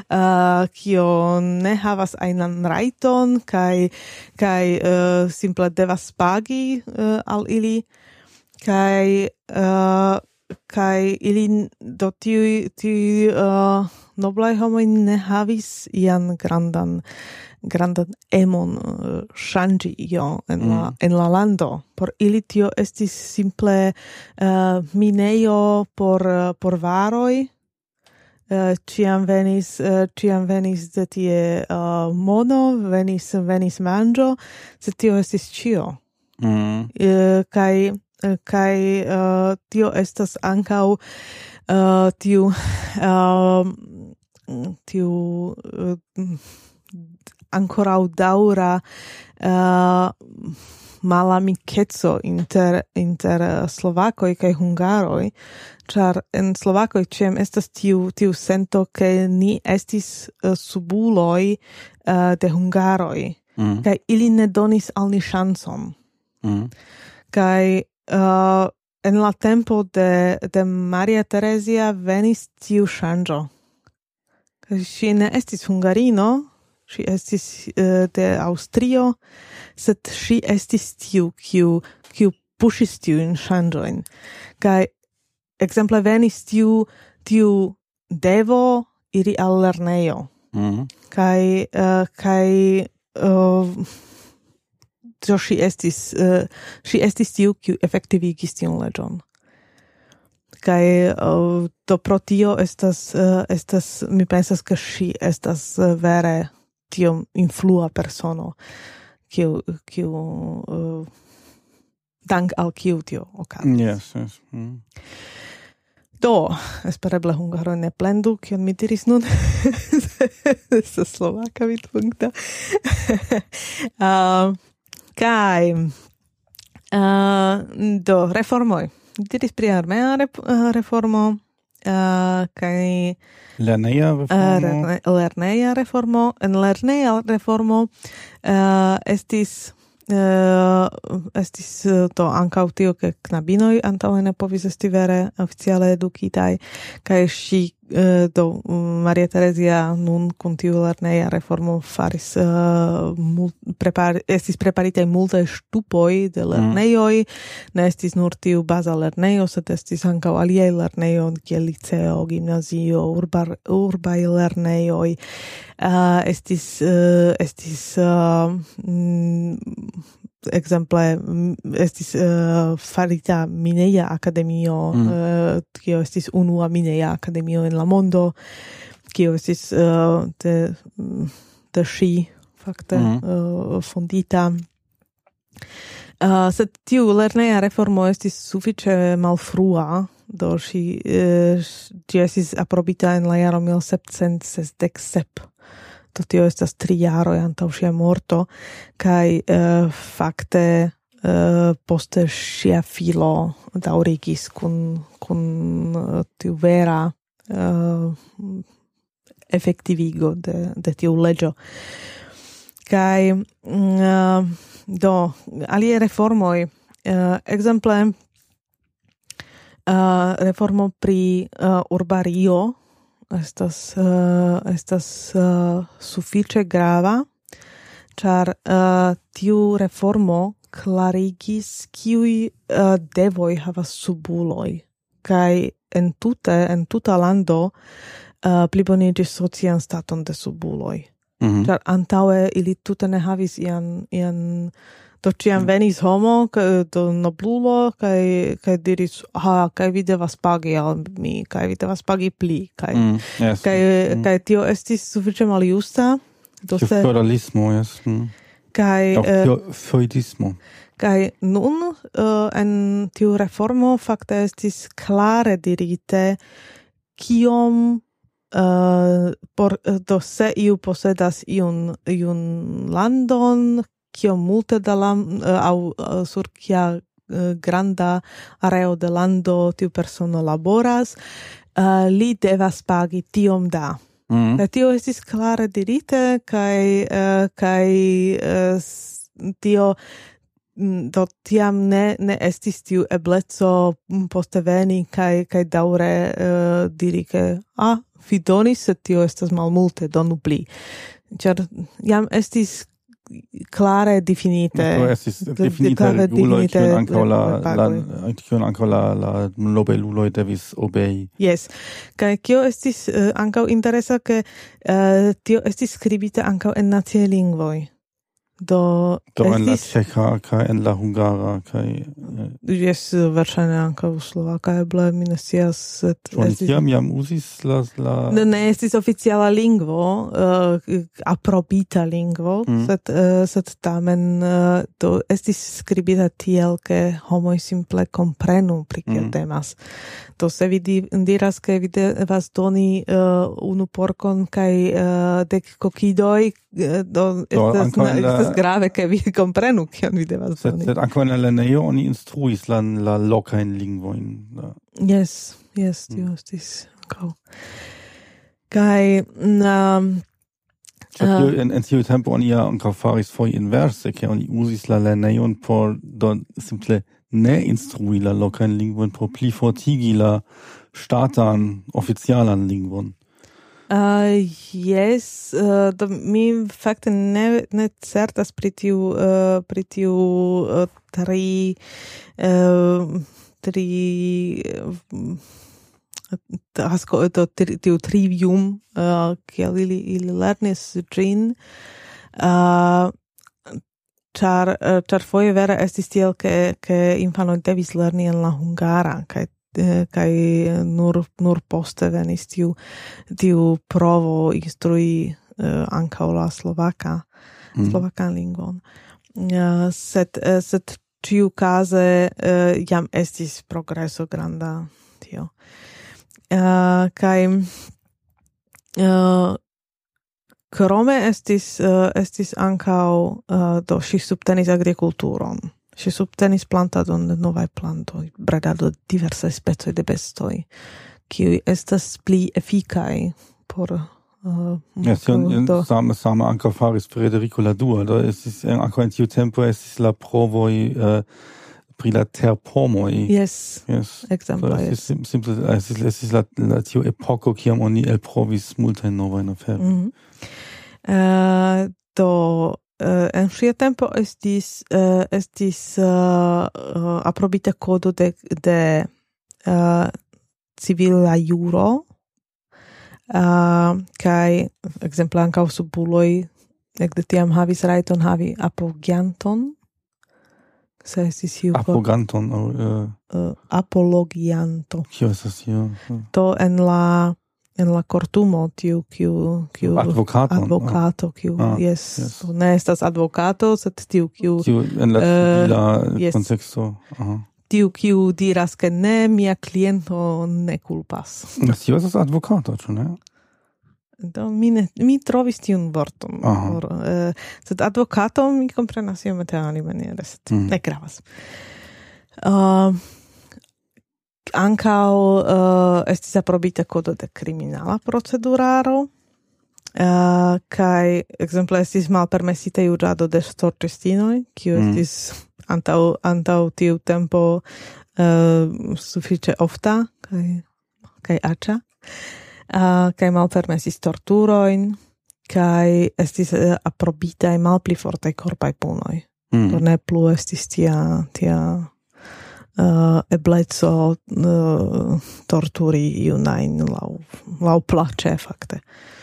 ne havas ajnan rajton kaj simple devas pagi al ili, kaj ili do tiuj noblaj homoj ne havis ian grandan emon ŝanĝi io en la lando. Por ili tio estis simple minejo por varoj. Ĉiam venis de tie mono, venis manĝo, sed tio estis ĉio. Kaj tio estas ankaŭ tiu ankoraŭ daŭra malamikeco inter slovakoj kaj hungaroj, ĉar en slovakoj ĉiam estas tiu sento, ke ni estis subuloj de hungaroj, kaj ili ne donis al ni ŝancon. Kaj en la tempo de Maria Terezia venis tiu ŝanĝo. Ŝi ne estis hungarino, ŝi estis de Aŭstrio, sed ŝi estis tiu, kiu puŝis tiujn ŝanĝojn. Kaj ekzemple venis tiu devo iri al lernejo. Kaj do ŝi estis tiu, kiu efektivigis tiun leĝon. Kaj do pro tio estas mi pensas, ke ŝi estas vere tiom influa persono, kiu dank al kiu tio okazis. Yes. Do, espereble hungaroj ne plendu, kion mi diris nun. Estas slovaka vidpunkto. Kaj do reformoj. Diris pri armea reformo, kaj lerneja reformo. En lerneja reformo estis to ankaŭ tio, ke knabinoj antaŭe ne povis esti vere oficiale edukitaj, kaj ŝi do Maria Terezia nun kun tiu lerneja reformo faris estis preparitaj multaj ŝtupoj de lernejoj, ne estis nur tiu baza lernejo, sed estis ankaŭ aliaj lernejoj, kiel liceo, gimnazio, urbaj lernejoj, estis exemple estis farita mineia akademio, kio estis unua mineia akademio en la mondo, kio estis de ŝi fakte fondita. Sed tiu lerneja reformo estis sufiĉe malfrua, do ĝi estis aprobita en la jaro 1767. Do tio estas 3 jaroj antaŭ ŝia morto, kaj fakte poste ŝia filo daŭrigis kun tiu vera efektivigo de tiu leĝo. Kaj do aliaj reformoj, ekzemple reformo pri urbario estas sufiĉe grava, ĉar tiu reformo klarigis kiuj devoj havas subuloj, kaj en tuta lando pliboniĝis socian staton de subuloj. Ĉar antaŭe ili tute ne havis ian do ĉiam venis homo, do noblulo, kaj diris, kaj vi devas pagi al mi, kaj vi devas pagi pli, kaj tio estis sufiĉe maljusta. Feudalismo, yes. Feudismo. Kaj nun en tiu reformo fakte estis klare dirite kiom do se iu posedas iun landon, kiom multe da aŭ sur kia granda areo de lando tiu persono laboras, li devas pagi tiom da. Tio estis klare dirite, kaj tio do tiam ne estis tiu ebleco poste veni kaj daŭre diri ke vi donis, sed tio estas malmulte, donu pli. Ĉar jam estis klare definite. Estis definite reguloj, kiun ankaŭ la nobeluloj devis obei. Yes. Kaj kio estis ankaŭ interesa, ke tio estis skribita ankaŭ en naciaj lingvoj. Do en la ĉeĥa kaj en la hungara kaj jes, verŝajne ankaŭ slovaka, eble mi ne scias, sed tiam jam uzis la ne estis oficiala lingvo, aprobita lingvo, sed tamen do estis skribita tiel, ke homoj simple komprenu pri kio temas. Do se vi diras, ke vi devas doni unu porkon kaj 10 kokidoj, do estas grave, ke vi komprenu kion vi devas doni. Sed ankaŭ en la lernejo oni instruis la lokajn lingvojn. Yes, tio estis ankaŭ. Kaj en tiu tempo oni ankaŭ faris foje inverse, ke oni uzis la lernejon por simple ne instrui la lokajn lingvojn, por pli fortigi la ŝtatan oficialan lingvon. Yes, mi fakte ne certas pri tiu tiu trivium, kiel ili lernis ĝin, ĉar foje vere estis tiel, ke infanoj devis lerni en la hungara, kaj nur poste venis tiu provo instrui ankaŭ la slovakan lingvon. Sed ĉiukaze jam estis progreso granda tio. Kaj krome estis ankaŭ do ŝi subtenis agrikulturon. Ŝi subtenis plantadon de novaj plantoj, bredado de diversaj specoj de bestoj, kiuj estas pli efikaj por same ankaŭ faris Federico la Dua. Do estis ankaŭ en tiu tempo estis la provoj pri la terpomoj. Yes. Ekzemple. Estis la tiu epoko kiam oni elprovis multajn novajn aferojn. Do en ŝia tempo estis aprobita kodo de civila juro, kaj ekzemple ankaŭ subuloj ekde tiam havis rajton havi apogianton, se estis iu Apoganton apologianto. Kio estas tio? To en la cortumo tiu kiu advocato kiu yes. To ne estas advocato, sed tiu kiu en la civila contexto. Tiu kiu diras ke ne, mia kliento ne kulpas. Tio estas advocato, ĉu ne? Do mi trovis tiun vorton. Sed advocato mi komprenas iomete alimaniere, sed ne gravas. Ankaŭ estis aprobita kodo de kriminala proceduraro, kaj ekzemple estis malpermesita juĝado de sorĉistinoj, kiu estis antaŭ tiu tempo sufiĉe ofta kaj aĉa. Kaj malpermesis torturojn, kaj estis aprobitaj malpli fortaj korpaj punoj. Do ne plu estis tia ebleco torturi junajn laŭ plaĉe fakte.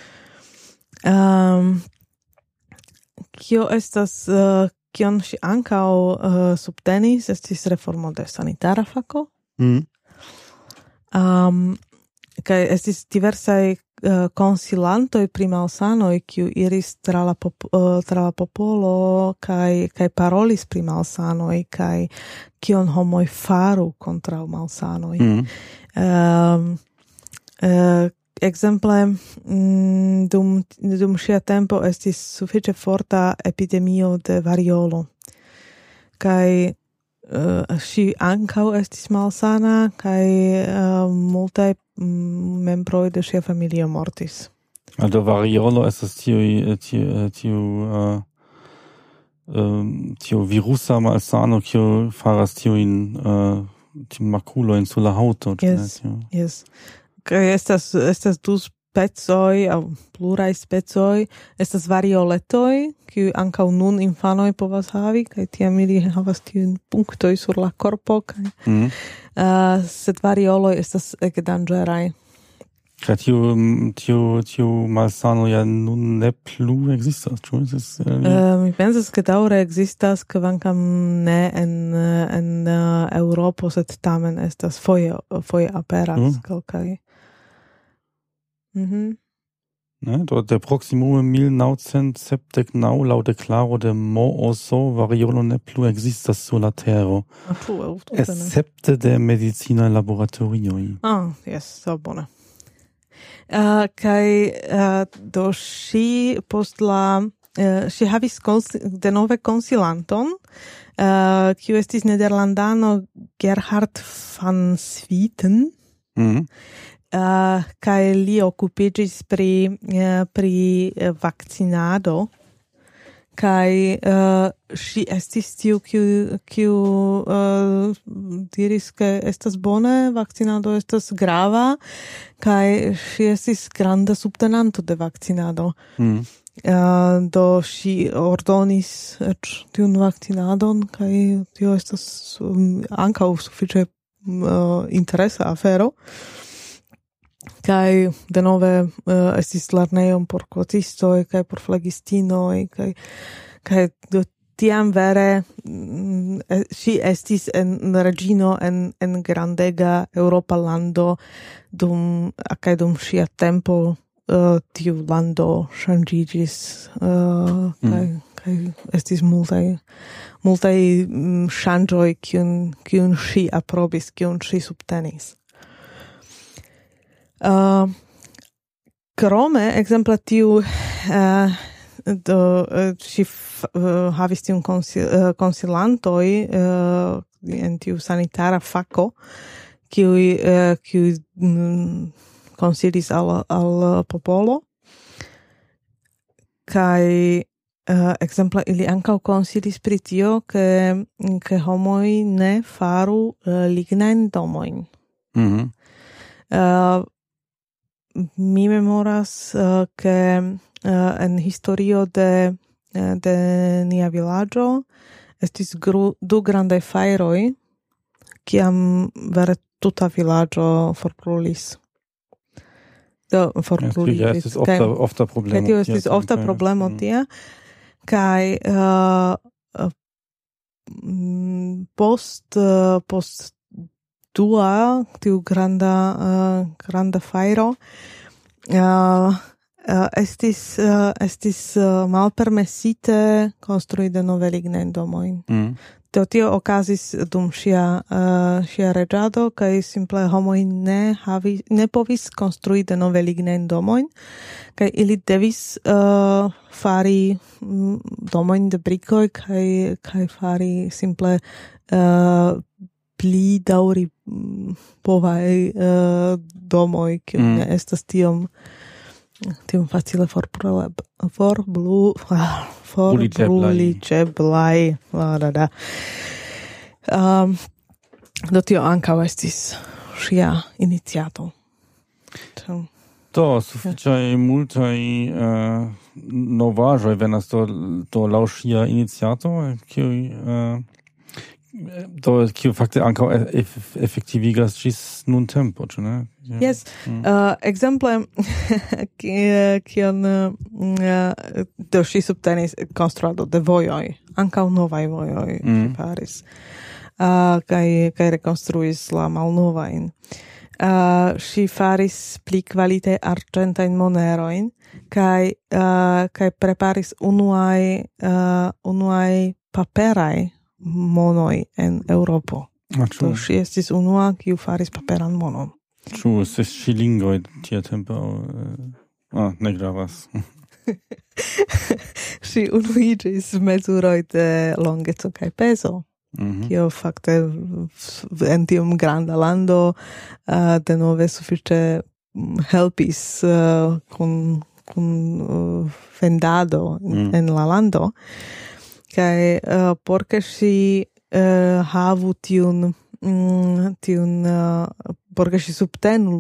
Kio estas kion ŝi ankaŭ subtenis, estis reformo de sanitara fako. Kaj estis diversaj konsilantoj pri malsanoj, kiu iris tra la popolo kaj parolis pri malsanoj kaj kion homoj faru kontraŭ malsanoj. Ekzemple dum ŝia tempo estis sufiĉe forta epidemio de variolo. Kaj ŝi ankaŭ estis malsana kaj multaj membroj de ŝia familio mortis. Also variolo estas tiu virusa malsano kiu faras tiujn makulojn sur la haŭto. Yes. Kaj estas du specoj aŭ pluraj specoj, estas varioletoj, kiu ankaŭ nun infanoj povas havi, kaj tiam ili havas tiujn punktoj sur la korpo, sed varioloj estas ege danĝeraj. Kaj tiu malsano ja nun ne plu ekzistas, ĉu? Mi pensas, ke daŭre ekzistas, kvankam ne en Eŭropo, sed tamen estas foje aperas kelkaj. De proximume 1979 laŭ deklaro de MOOSO variolo ne plu ekzistas sur la tero, escepte de medicinaj laboratorioj. Yes, so bone. Kaj do ŝi post la ŝi havis denove konsilanton, kiu estis nederlandano Gerhard van Swieten, kaj li okupiĝis pri vakcinado, kaj ŝi estis tiu kiu diris ke estas bone, vakcinado estas grava, kaj ŝi estis granda subtenanto de vakcinado. Do ŝi ordonis eĉ tiun vakcinadon, kaj tio estas ankaŭ sufiĉe interesa afero. Kaj denove estis lernejon por kuracistoj kaj por flegistinoj kaj do tiam vere ŝi estis en reĝino en grandega eŭropa lando dum ŝia tempo tiu lando ŝanĝiĝis kaj estis multaj ŝanĝoj kiun ŝi aprobis, kiun ŝi subtenis. Krome, ekzemple tiu ŝi havis tiun konsilantoj en tiu sanitara fako, kiuj konsilis al popolo, kaj ekzemple ili ankaŭ konsilis pri tio, ke homoj ne faru lignajn domojn. Mi memoras ke en historio de nia vilaĝo estis du grandaj fajroj, kiam vere tuta vilaĝo forbrulis. Estis ofta problemo. Tio estis ofta problemo tia, kaj post dua tiu granda fajro estis malpermesite konstrui de nove lignajn domojn. Do tio okazis dum ŝia reĝado kaj simple homoj ne povis konstrui de nove lignajn domojn kaj ili devis fari domojn de brikoj kaj fari simple pli daŭri povaj domoj kiuj ne estas tiom facile forbruliĝeblaj. Do tio ankaŭ estis ŝia iniciato. Do sufiĉaj multaj novaĵoj venas do laŭ ŝia iniciato, kiu fakte ankaŭ efektivigas ĝis nuntempo, ĉu ne? Yes. Ekzemple kion do ŝi subtenis konstruado de vojoj, ankaŭ novaj vojoj ŝi faris. Kaj rekonstruis la malnovajn. Ŝi faris pli kvalitaj arĝentajn monerojn kaj preparis unuaj paperaj monoj en Eŭropo. Do ŝi estis unua, kiu faris paperan monon. Ĉu estis ŝilingoj tiatempe? Ne gravas. Ŝi unuiĝis mezuroj de longeco kaj pezo, kio fakte en tiom granda lando denove sufiĉe helpis kun vendado en la lando. Kaj por ke ŝi havu tiun por ke ŝi subtenu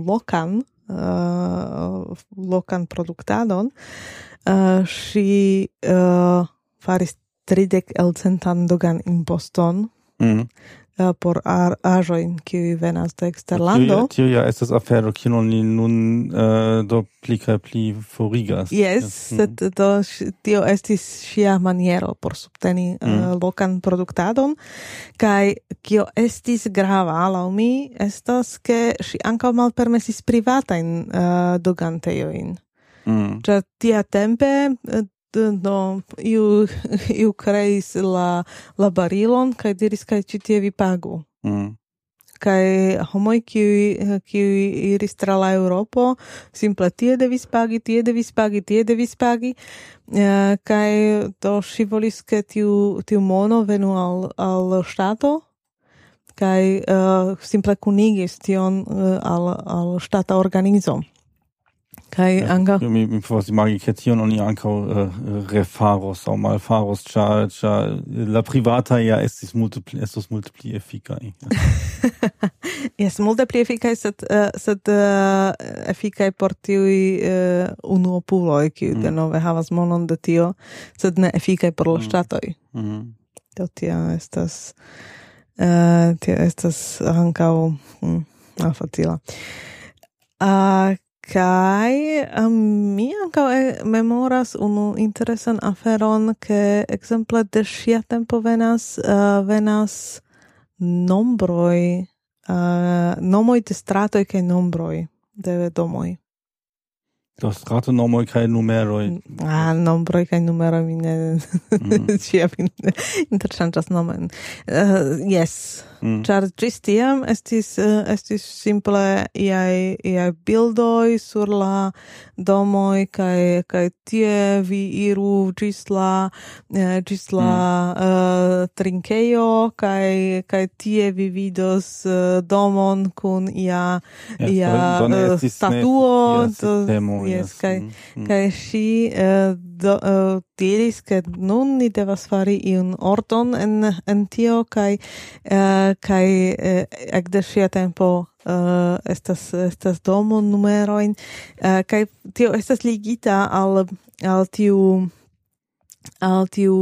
lokan produktadon, ŝi faris 30 elcentan dogan imposton por aĵojn kiuj venas de eksterlando. Tio ja estas afero kiun oni nun do pli kaj pli forigas. Yes, sed tio estis ŝia maniero por subteni lokan produktadon, kaj kio estis grava laŭ mi estas ke ŝi ankaŭ malpermesis privatajn dogantejojn. Ĉar tiatempe iu kreis la barilon kaj diris kaj ĉi tie vi pagu. Kaj homoj kiuj iris tra la Eŭropo simple tie devis pagi, kaj do ŝi volis ke tiu mono venu al ŝtato kaj simple kunigis tion al ŝtata organizo. Kaj ankaŭ mi povas imagi ke tion oni ankaŭ refaros aŭ malfaros, ĉar la privata ja estos multe pli efikaj. Yes, multe pli efikaj, sed efikaj por tiuj unuopuloj, kiuj denove havas monon de tio, sed ne efikaj por la ŝtatoj. Do tio estas ankaŭ malfacila. Kaj mi ankaŭ memoras unu interesan aferon, ke ekzemple de ŝia tempo venas nomoj de stratoj kaj nombroj de domoj. Do strato nomoj kaj numeroj. Nombroj kaj numeroj mi ne ĉiam interŝanĝas nomojn. Yes. Ĉar ĝis tiam estis simple iaj bildoj sur la domoj kaj tie vi iru ĝis la trinkejo kaj tie vi vidos domon kun ia statuo. Yes, kaj ŝi diris ke nun ni devas fari iun ordon en tio kaj ekde ŝia tempo estas domo numerojn kaj tio estas ligita al tiu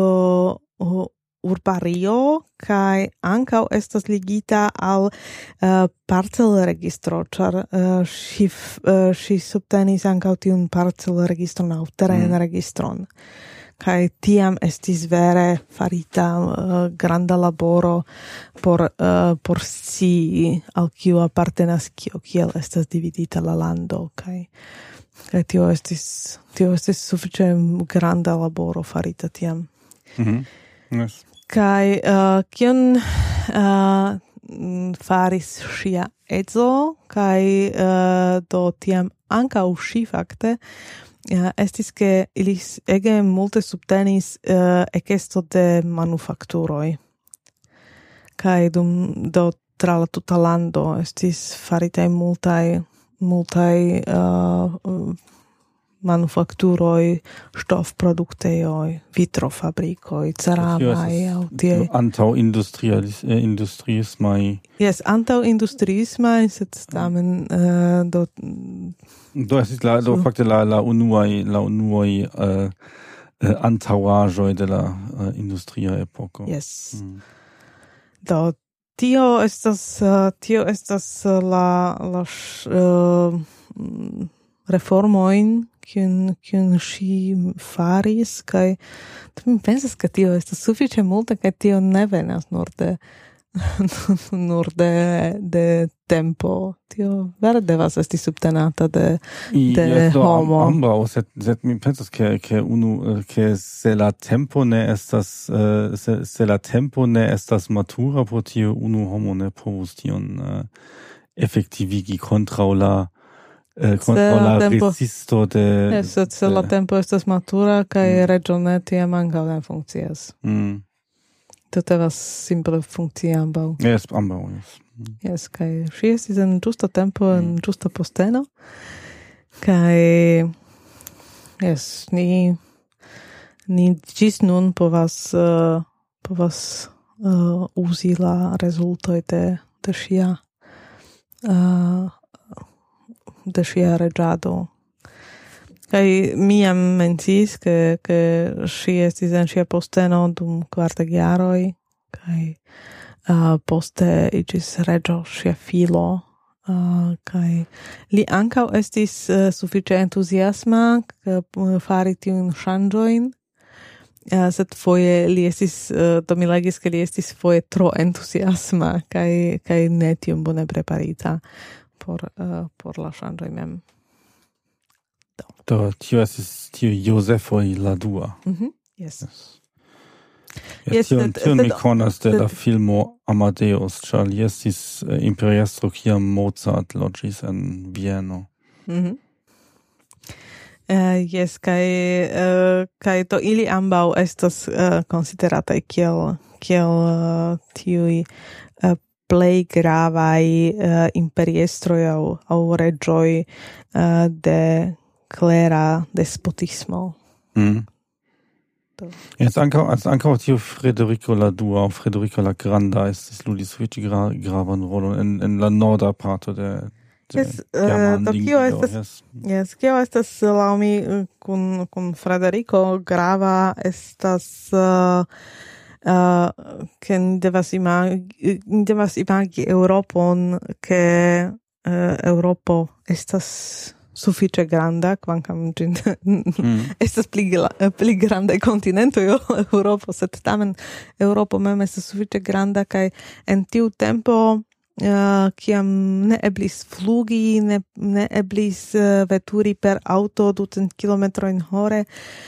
urbario kaj ankaŭ estas ligita al parcelregistro, ĉar ŝi subtenis ankaŭ tiun parcelregistron aŭ terenregistron. kai tiam estis vere farita granda laboro por si al kiu apartenas kiel estas dividita la lando, kai tio estis sufiĉe granda laboro farita tiam. Yes. Kai kion faris ŝia edzo, kai do tiam ankaŭ ŝi fakte estis ke ili ege multe subtenis ekesto de manufakturoj. Kai do tra la tuta lando estis faritaj multaj manufakturoj, ŝtofproduktejoj, vitrofabrikoj, ceramaj aŭ tie. Antaŭ-industriismaj. Yes, antaŭ-industriismaj, sed tamen do estis fakte la unuaj antaŭaĵoj de la industria epoko. Yes. Do tio estas la reformojn kiun ŝi faris, kaj mi pensas, ke tio estas sufiĉe multe, kaj tio ne venas nur de tempo. Tio vere devas esti subtenata de homo. Ambaŭ, sed mi pensas ke se la tempo ne estas matura por tio, unu homo ne povus tion efektivigi kontraŭ la resisto de... Se la tempo estas matura, kaj reĝo ne tiam ankaŭ ne funkcias. To devas simple funkcii ambaŭ. Yes, ambaŭ, yes. Yes, kaj ŝi estis en ĝusta tempo, en ĝusta posteno. Kaj yes, ni ĝis nun povas uzi la rezultoj de ŝia reĝado. Kaj mi jam menciis, ke ŝi estis en ŝia posteno dum 40 jaroj, kaj poste iĝis reĝo ŝia filo, kaj li ankaŭ estis sufiĉe entuziasma fari tiujn ŝanĝojn, sed foje li estis, do mi legis, ke li estis foje tro entuziasma kaj ne tiom bone preparita por la ŝanĝoj mem. Do tio estis Josefoj la dua. Yes. Tion mi konas de la filmo Amadeus, ĉar li estis imperiestro kiam Mozart loĝis en Vieno. Yes, kaj do ili ambaŭ estas konsiderataj kiel tiuj plej gravaj imperiestroj aŭ reĝoj de klera despotismo. Jetzt ankaŭ tiu Frederico la Dua aŭ Frederico la Granda estis ludis sufiĉe gravan rolon en la norda parto de kio estas laŭ mi kun Frederico grava estas ke ni devas imagi Eŭropon, ke Eŭropo estas sufiĉe granda, kvankam estas pli grandaj kontinentoj ol Eŭropo, sed tamen Eŭropo mem estas sufiĉe granda, kaj en tiu tempo kiam ne eblis flugi, ne eblis veturi per auto 200 kilometrojn hore,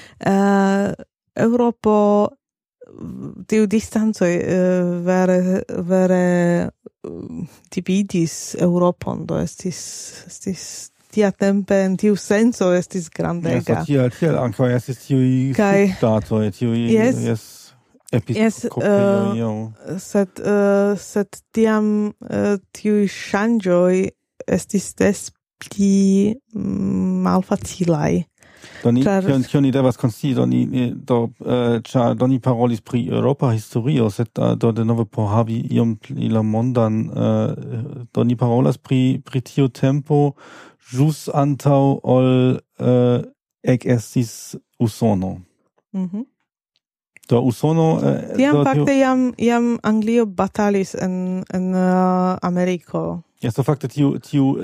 Eŭropo tiu distancoj vere dividis Eŭropon, do estis tia tempe en tiu senso estis grandega. Tiel ankaŭ estis tiuj subŝtatoj, tiuj episkopejoj. Sed tiam tiuj ŝanĝoj estis des pli malfacilaj. Kion ni devas konsili, do ni parolis pri Eŭropa historio, sed do denove por havi iom pli la mondan, do ni parolas pri tiu tempo ĵus antaŭ ol ekestis Usono. Do Usono Tiam fakte jam Anglio batalis en Ameriko. Ja, so fakte tiu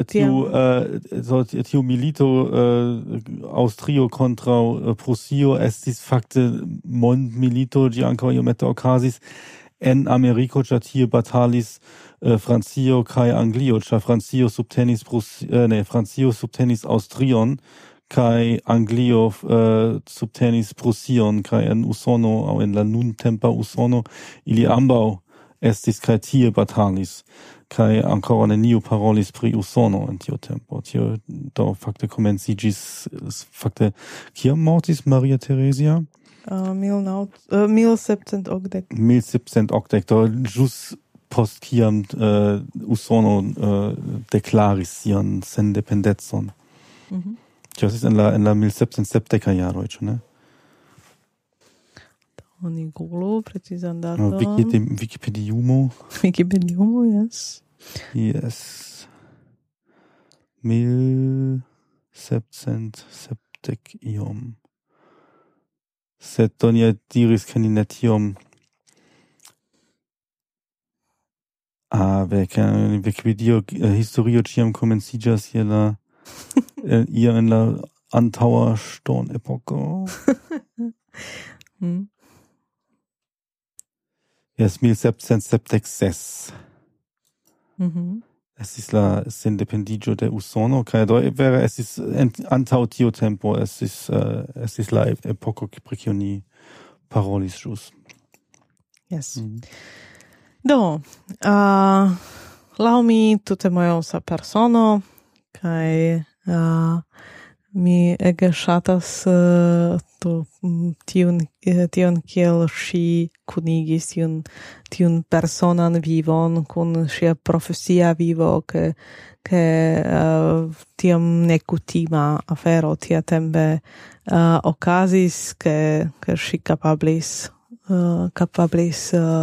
milito Austrio kontraŭ Prusio estis fakte mondmilito, ĝi ankaŭ iomete okazis en Ameriko, ĉar tie batalis Francio kaj Anglio, ĉar Francio subtenis Austrion kaj Anglio subtenis Prusion, kaj en Usono aŭ en la nuntempa Usono ili ambaŭ estis kaj tie batalis. Kai ancora neniu parolis pri Usono en tiu tempo. Tio do fakte komenciĝis fakte kiam mortis Maria Theresia? 1780. 1780 do ĵus post kiam Usono deklaris sian sendependecon. Tio estis en la 1770 jaroj, ĉu ne? Onigulu, precizan daton. Wikipediumo. Wikipediumo, yes. Yes. 1770 iom. Sed Donia diris ke ni ne tiom Wikipedio historio ĉiam komenciĝas je la ia en la antaŭa ŝtonepoko. Yes, 1776. Estis la sendependiĝo de Usono, kaj do vere estis antaŭ tiu tempo estis la epoko pri kiu ni parolis ĵus. Yes. Do, laŭ mi tute mojosa persono, kaj mi ege ŝatas tion kiel ŝi kunigis tiun personan vivon kun ŝia profesia vivo, ke tiom nekutima afero tiatempe okazis, ke ŝi kapablis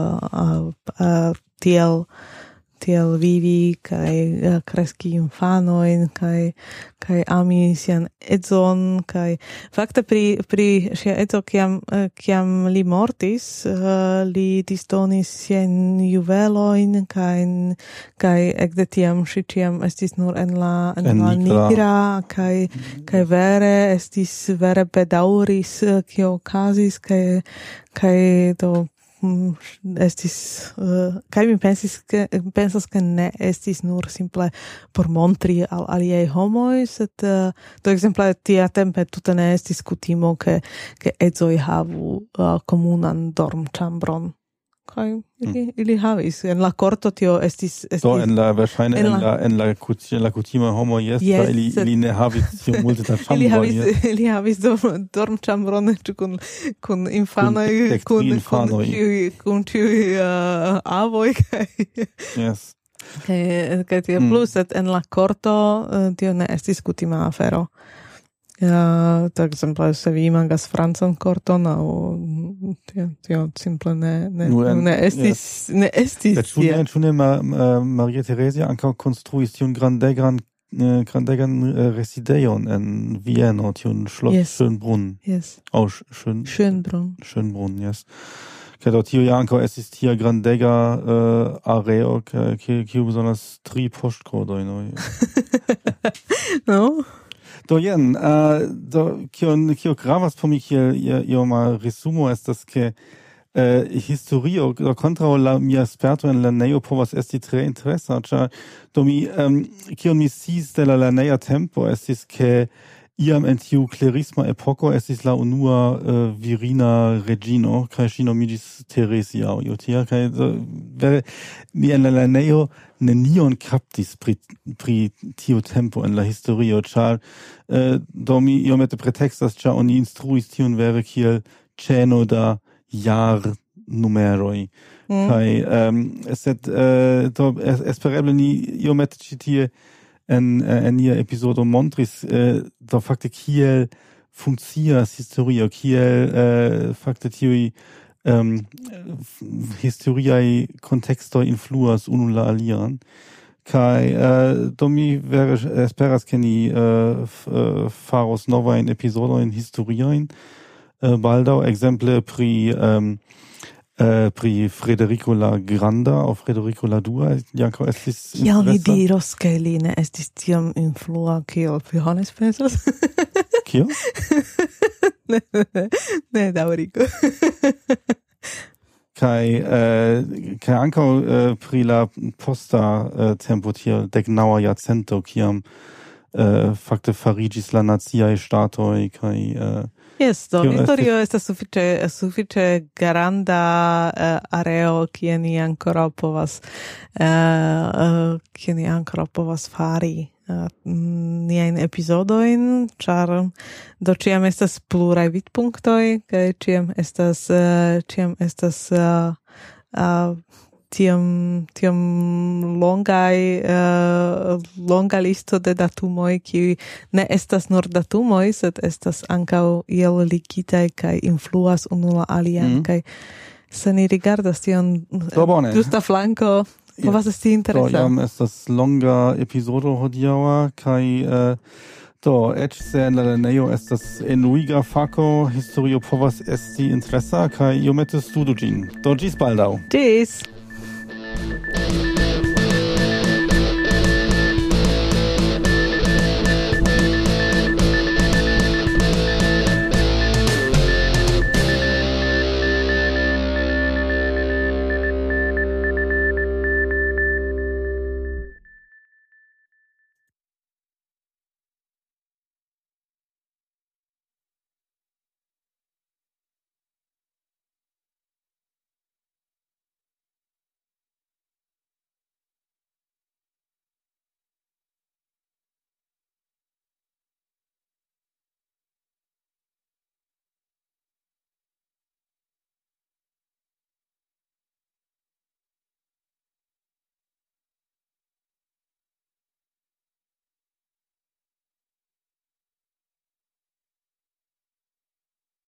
tiel vivi kaj kreski infanojn kaj ami sian edzon kaj fakte pri ŝia edzo kiam li mortis li disdonis siajn juvelojn kaj ekde tiam ŝi ĉiam estis nur en la nigra kaj vere estis vere bedaŭris kio okazis kaj do estis kaj mi pensas ke ne estis nur simple por montri al aliaj homoj, sed do ekzemple tiatempe tute ne estis kutimo ke edzoj havu komunan dormĉambron. Kaj ili havis en la korto tio estis do en la verŝajne en la kutima homo ili ne havis tio multe da ĉambroj. Ili havis dormĉambron kun infanoj kun tiuj avoj kaj yes. Kaj tio plus, sed en la korto tio ne estis kutima afero. Per esempio, se vi mangas francan korton, tio simple ne estis. Ĉu ne Maria Theresia ankaŭ konstruis tiun grandegan residejon en Vieno, tiun Schloss Schönbrunn. Yes. Schönbrunn, yes. Kaj do tio ja ankaŭ estis tia grandega areo, kiu bezonas 3 poŝtkodojn. No? Do jen, kio gravas por mi kiel ioma resumo estas ke historio kontraŭ la mia sperto en lernejo povas esti tre interesa, ĉar do mi kion mi sciis de la lerneja tempo estis ke iam en tiu klerisma epoko estis la unua virina regino, kaj ŝi nomiĝis Teresia aŭ io tia, kaj vere mi en la lernejo nenion kaptis pri tiu tempo en la historio, ĉar do mi iomete pretekstas, ĉar oni instruis tiun vere kiel ĉeno da jarnumeroj. Kaj sed do espereble ni iomete ĉi tie en nia epizodo montris do fakte kiel funkcias historio, kiel fakte tiuj historiaj kontekstoj influas unu la alian. Kaj do mi vere esperas ke ni faros novajn epizodojn historiajn baldaŭ, ekzemple pri Frederico la Granda aŭ Frederico la Dua, ankaŭ estis Kial mi interesa. diros, ke li ne estis tiom influa kiel Johannes pensas? Kio? Ne, daŭrigu. Kai ankaŭ pri la posta tempo tiel deknaŭa jarcento, kiam fakte fariĝis la naciaj ŝtatoj kaj Yes, do Kio historio estas sufiĉe granda areo kie ni ankoraŭ povas fari niajn epizodojn, ĉar do ĉiam estas pluraj vidpunktoj kaj ĉiam estas tiom longa listo de datumoj, kiuj ne estas nur datumoj, sed estas ankaŭ iel ligitaj kaj influas unu la alian, kaj se ni rigardas tion ĝusta flanko, povas esti interesa. Do jam estas longa epizodo hodiaŭa kaj eĉ se en la lernejo estas enuiga fako, historio povas esti interesa kaj iomete studu ĝin. Do ĝis baldaŭ. Ĝis!